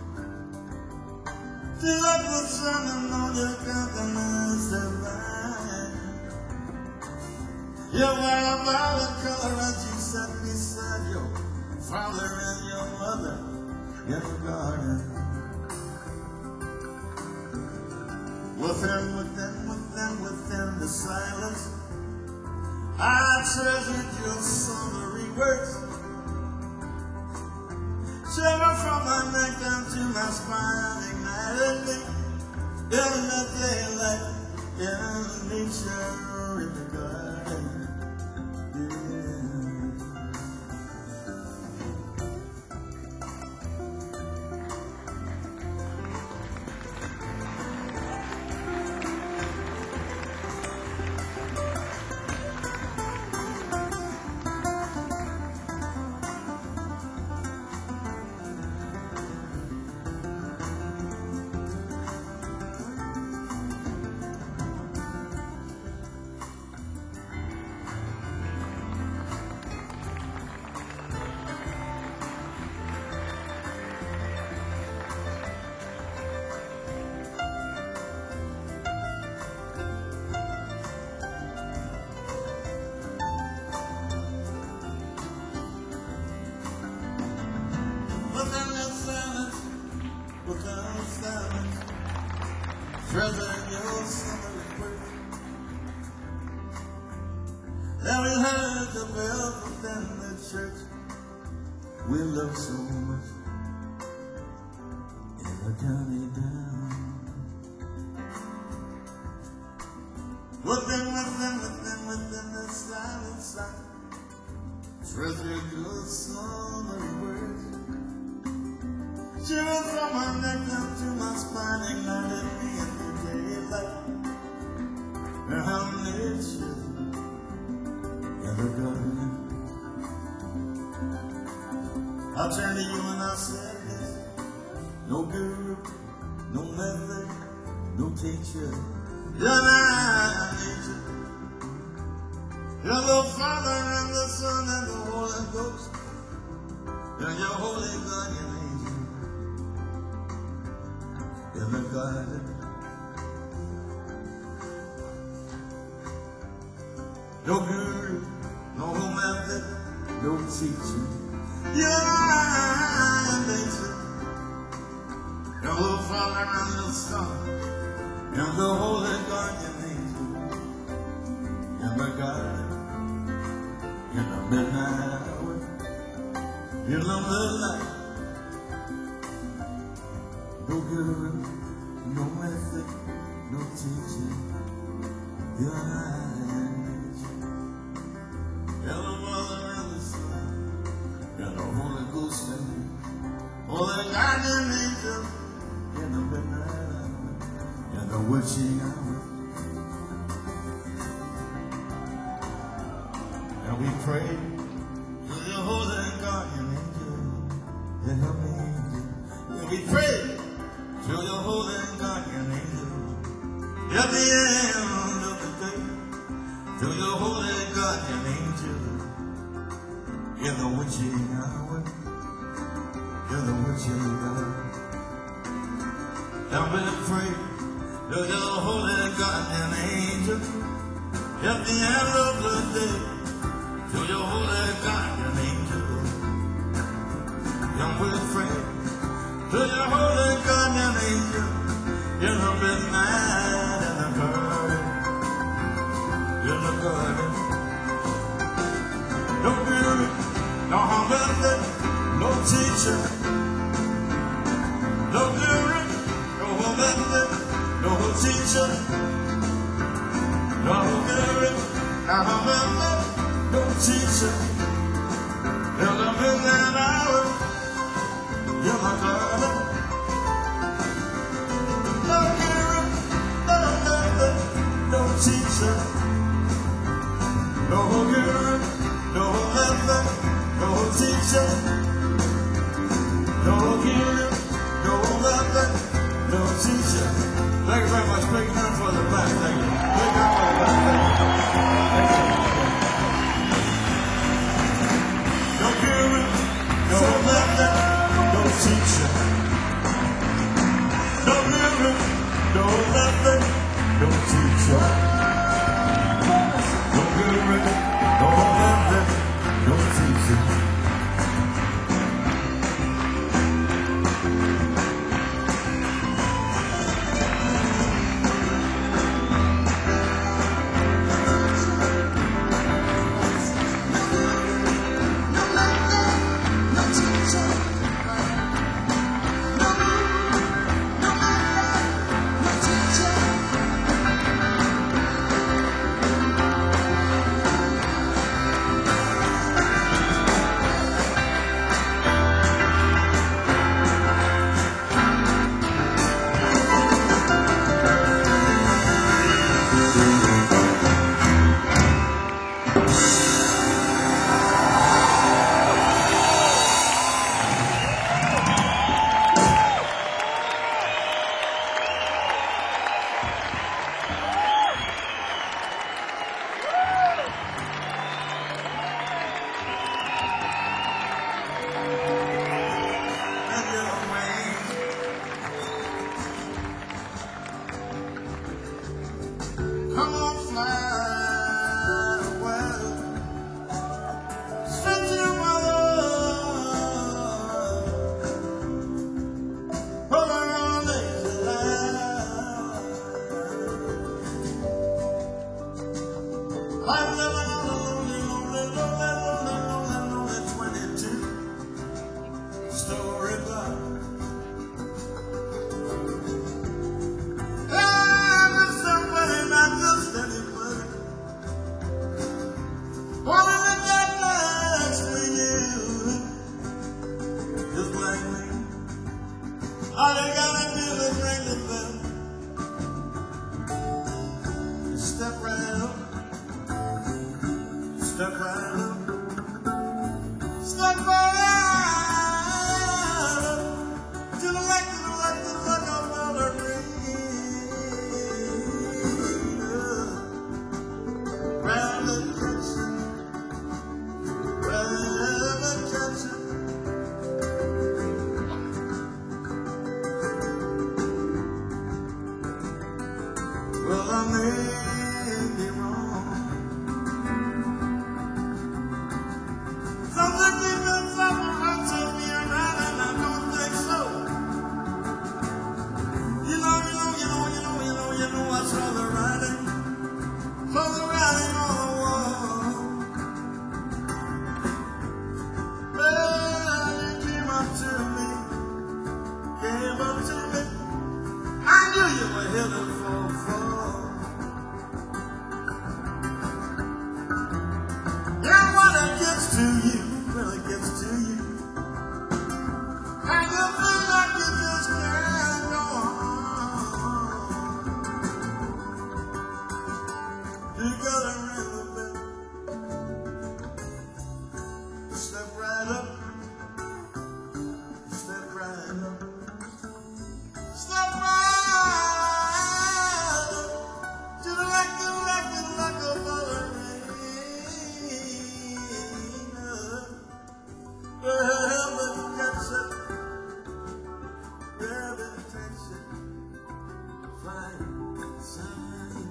Feel like the sun on your countenance divine. You're wearing violet color as you sat beside your father and your mother in the garden. Within the silence, I treasured your summery words. Shiver from my neck down to my spine, ignited me in the daylight, in nature, in the garden. Treasuring your summer work. Then we heard the bell within the church we love so much in the county down. Within the silent sight, treasure your summer work. Shiver from my neck down to my spine, ignited me in the daylight. And how nature in the garden. I turned to you and I said this: no guru, no method, no teacher. You're not nature. You're the Father and the Son and the Holy Ghost. You're your holy guardian angel in the garden. No guru, no method, no teacher. You're nature. You're the Father and the Son, and the Holy Guardian Angel in the garden, in the midnight hour, in the midnight. No guru, no method, no teaching. You're nature. You're the Father and the Son, and the Holy Ghost, Holy Guardian Angel in the midnight hour, in the witching hour. And we pray to the Holy Guardian Angel, the helping angel. And we pray to the Holy Guardian Angel at the end of the day. To the Holy Guardian Angel in the witching hour, in the witching hour. And we pray to the Holy Guardian Angel at the end of the day. To your Holy Guardian Angel. And we pray to your Holy Guardian Angel in the midnight, in the garden, in the garden. No guru, no method, no teacher. No guru, no method, no teacher. No guru, no method, no teacher. In the midnight hour, in the garden. No guru, no method, no teacher. No guru, no method, no teacher. No guru, no method, no teacher. Thank you very much. Big hand for the back. Thank you. Big hand for the back. Thank you. No guru, no method, no teacher. No guru, no method, no teacher. No guru, no method, no teacher. Well, I may be wrong. Something deep inside my heart tells me I'm right, and I don't think so. You know, I saw the writing on the wall. Well, you came up to me. I knew you were headed for a fall. And when it gets to you, and you feel like you just can't go on, you gotta ring the bell. Step right up. Step right up. Step right up to the like a ballerina. Well, but catch it, grab it, catch it, fine, sign.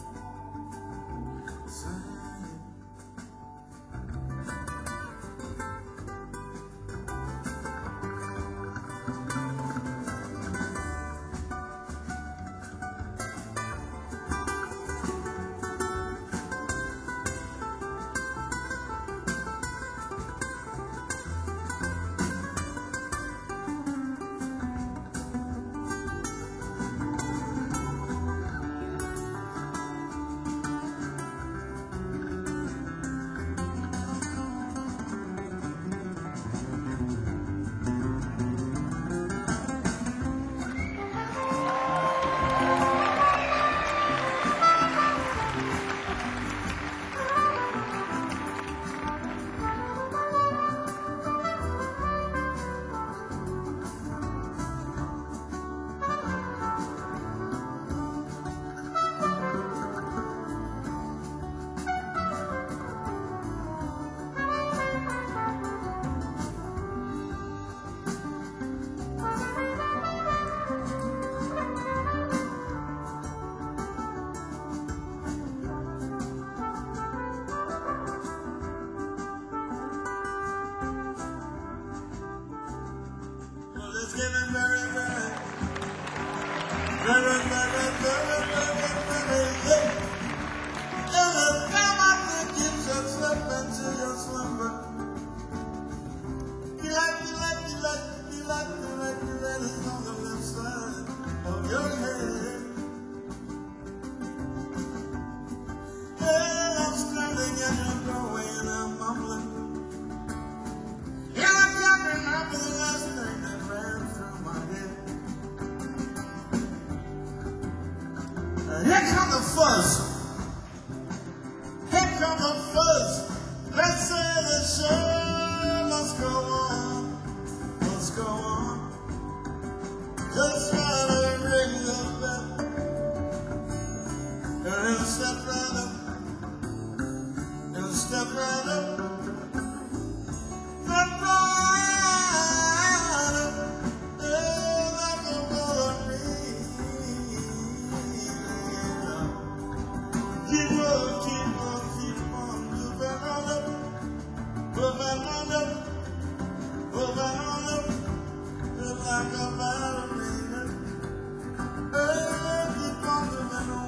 It's getting very, very late. Every time I think you should slip into your slumber, you like it's on the left side of your head. And I'm standing in your doorway and I'm mumbling. And I'm talking after the last thing that ran through my head. Here come the fuzz. Here come the fuzz. They say the show must go on. Must go on. Just try to ring the bell. And he'll step right up. He'll step right up. Step right up. Like a ballerina. Keep on moving on up. Moving on up. Moving on up. Like a ballerina. Keep on moving on,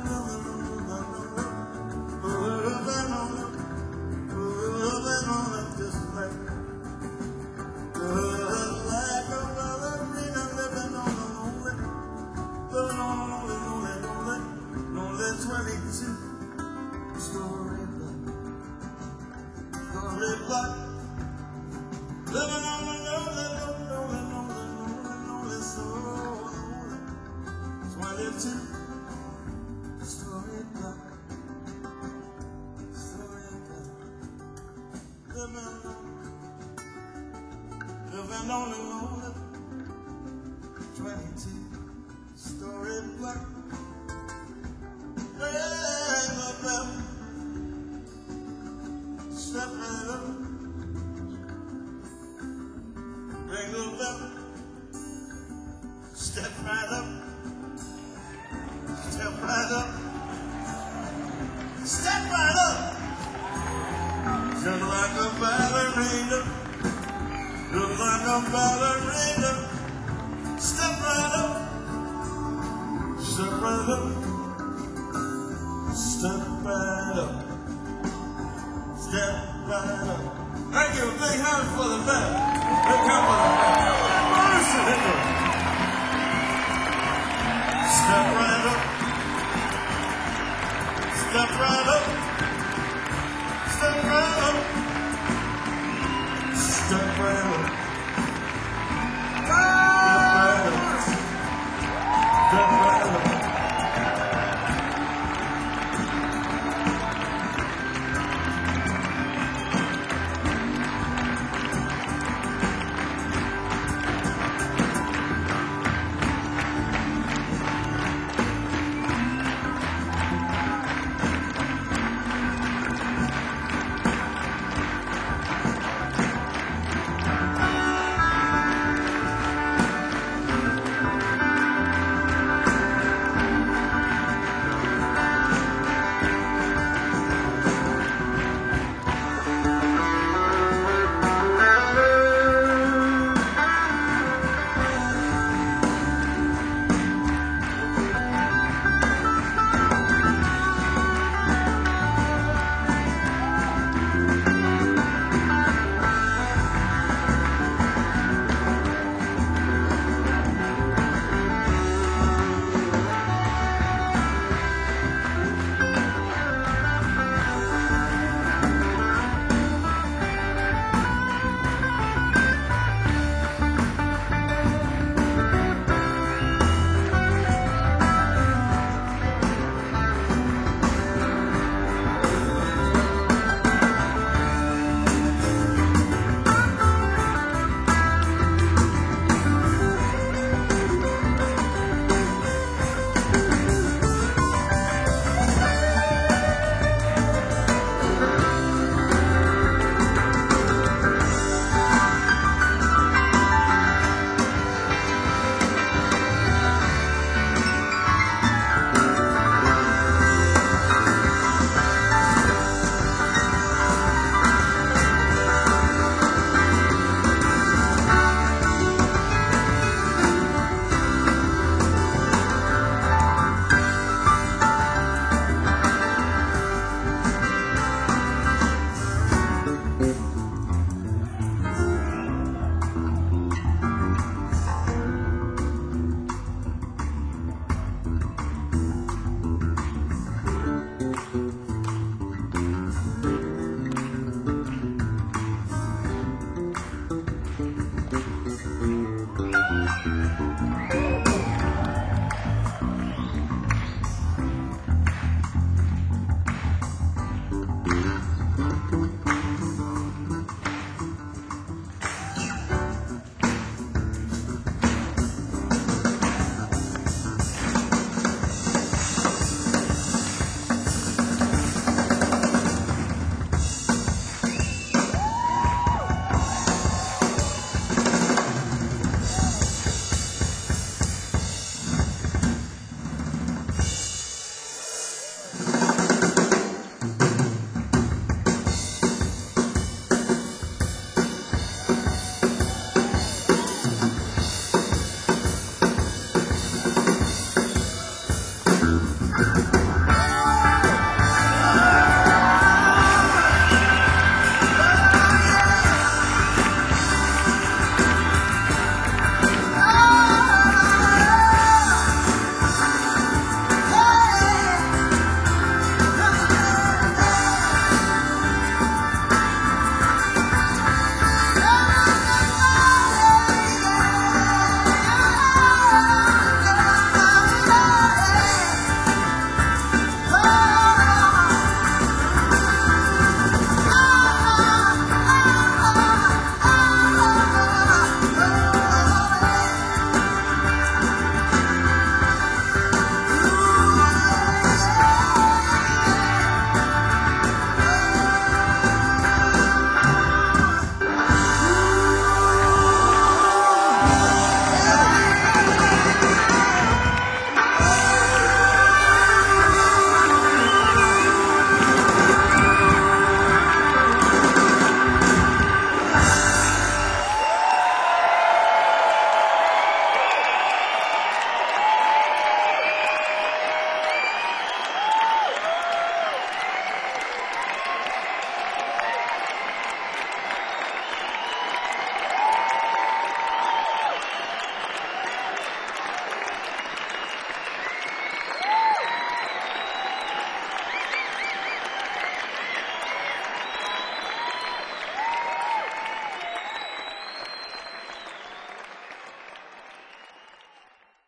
moving on up, just like a ballerina, living on the lonely 22-story block, living on the lonely, so lonely, 22-story block, living on the lonely 22-story block. Ring the bell, step right up. Ring the bell, step right up. Step right up. Step right up. Just like a ballerina. Just like a ballerina. Step right up. Step right up. Step right up. Step right up. Thank you. Big hand for the band. Big hand for the band. Step right up. Step right up.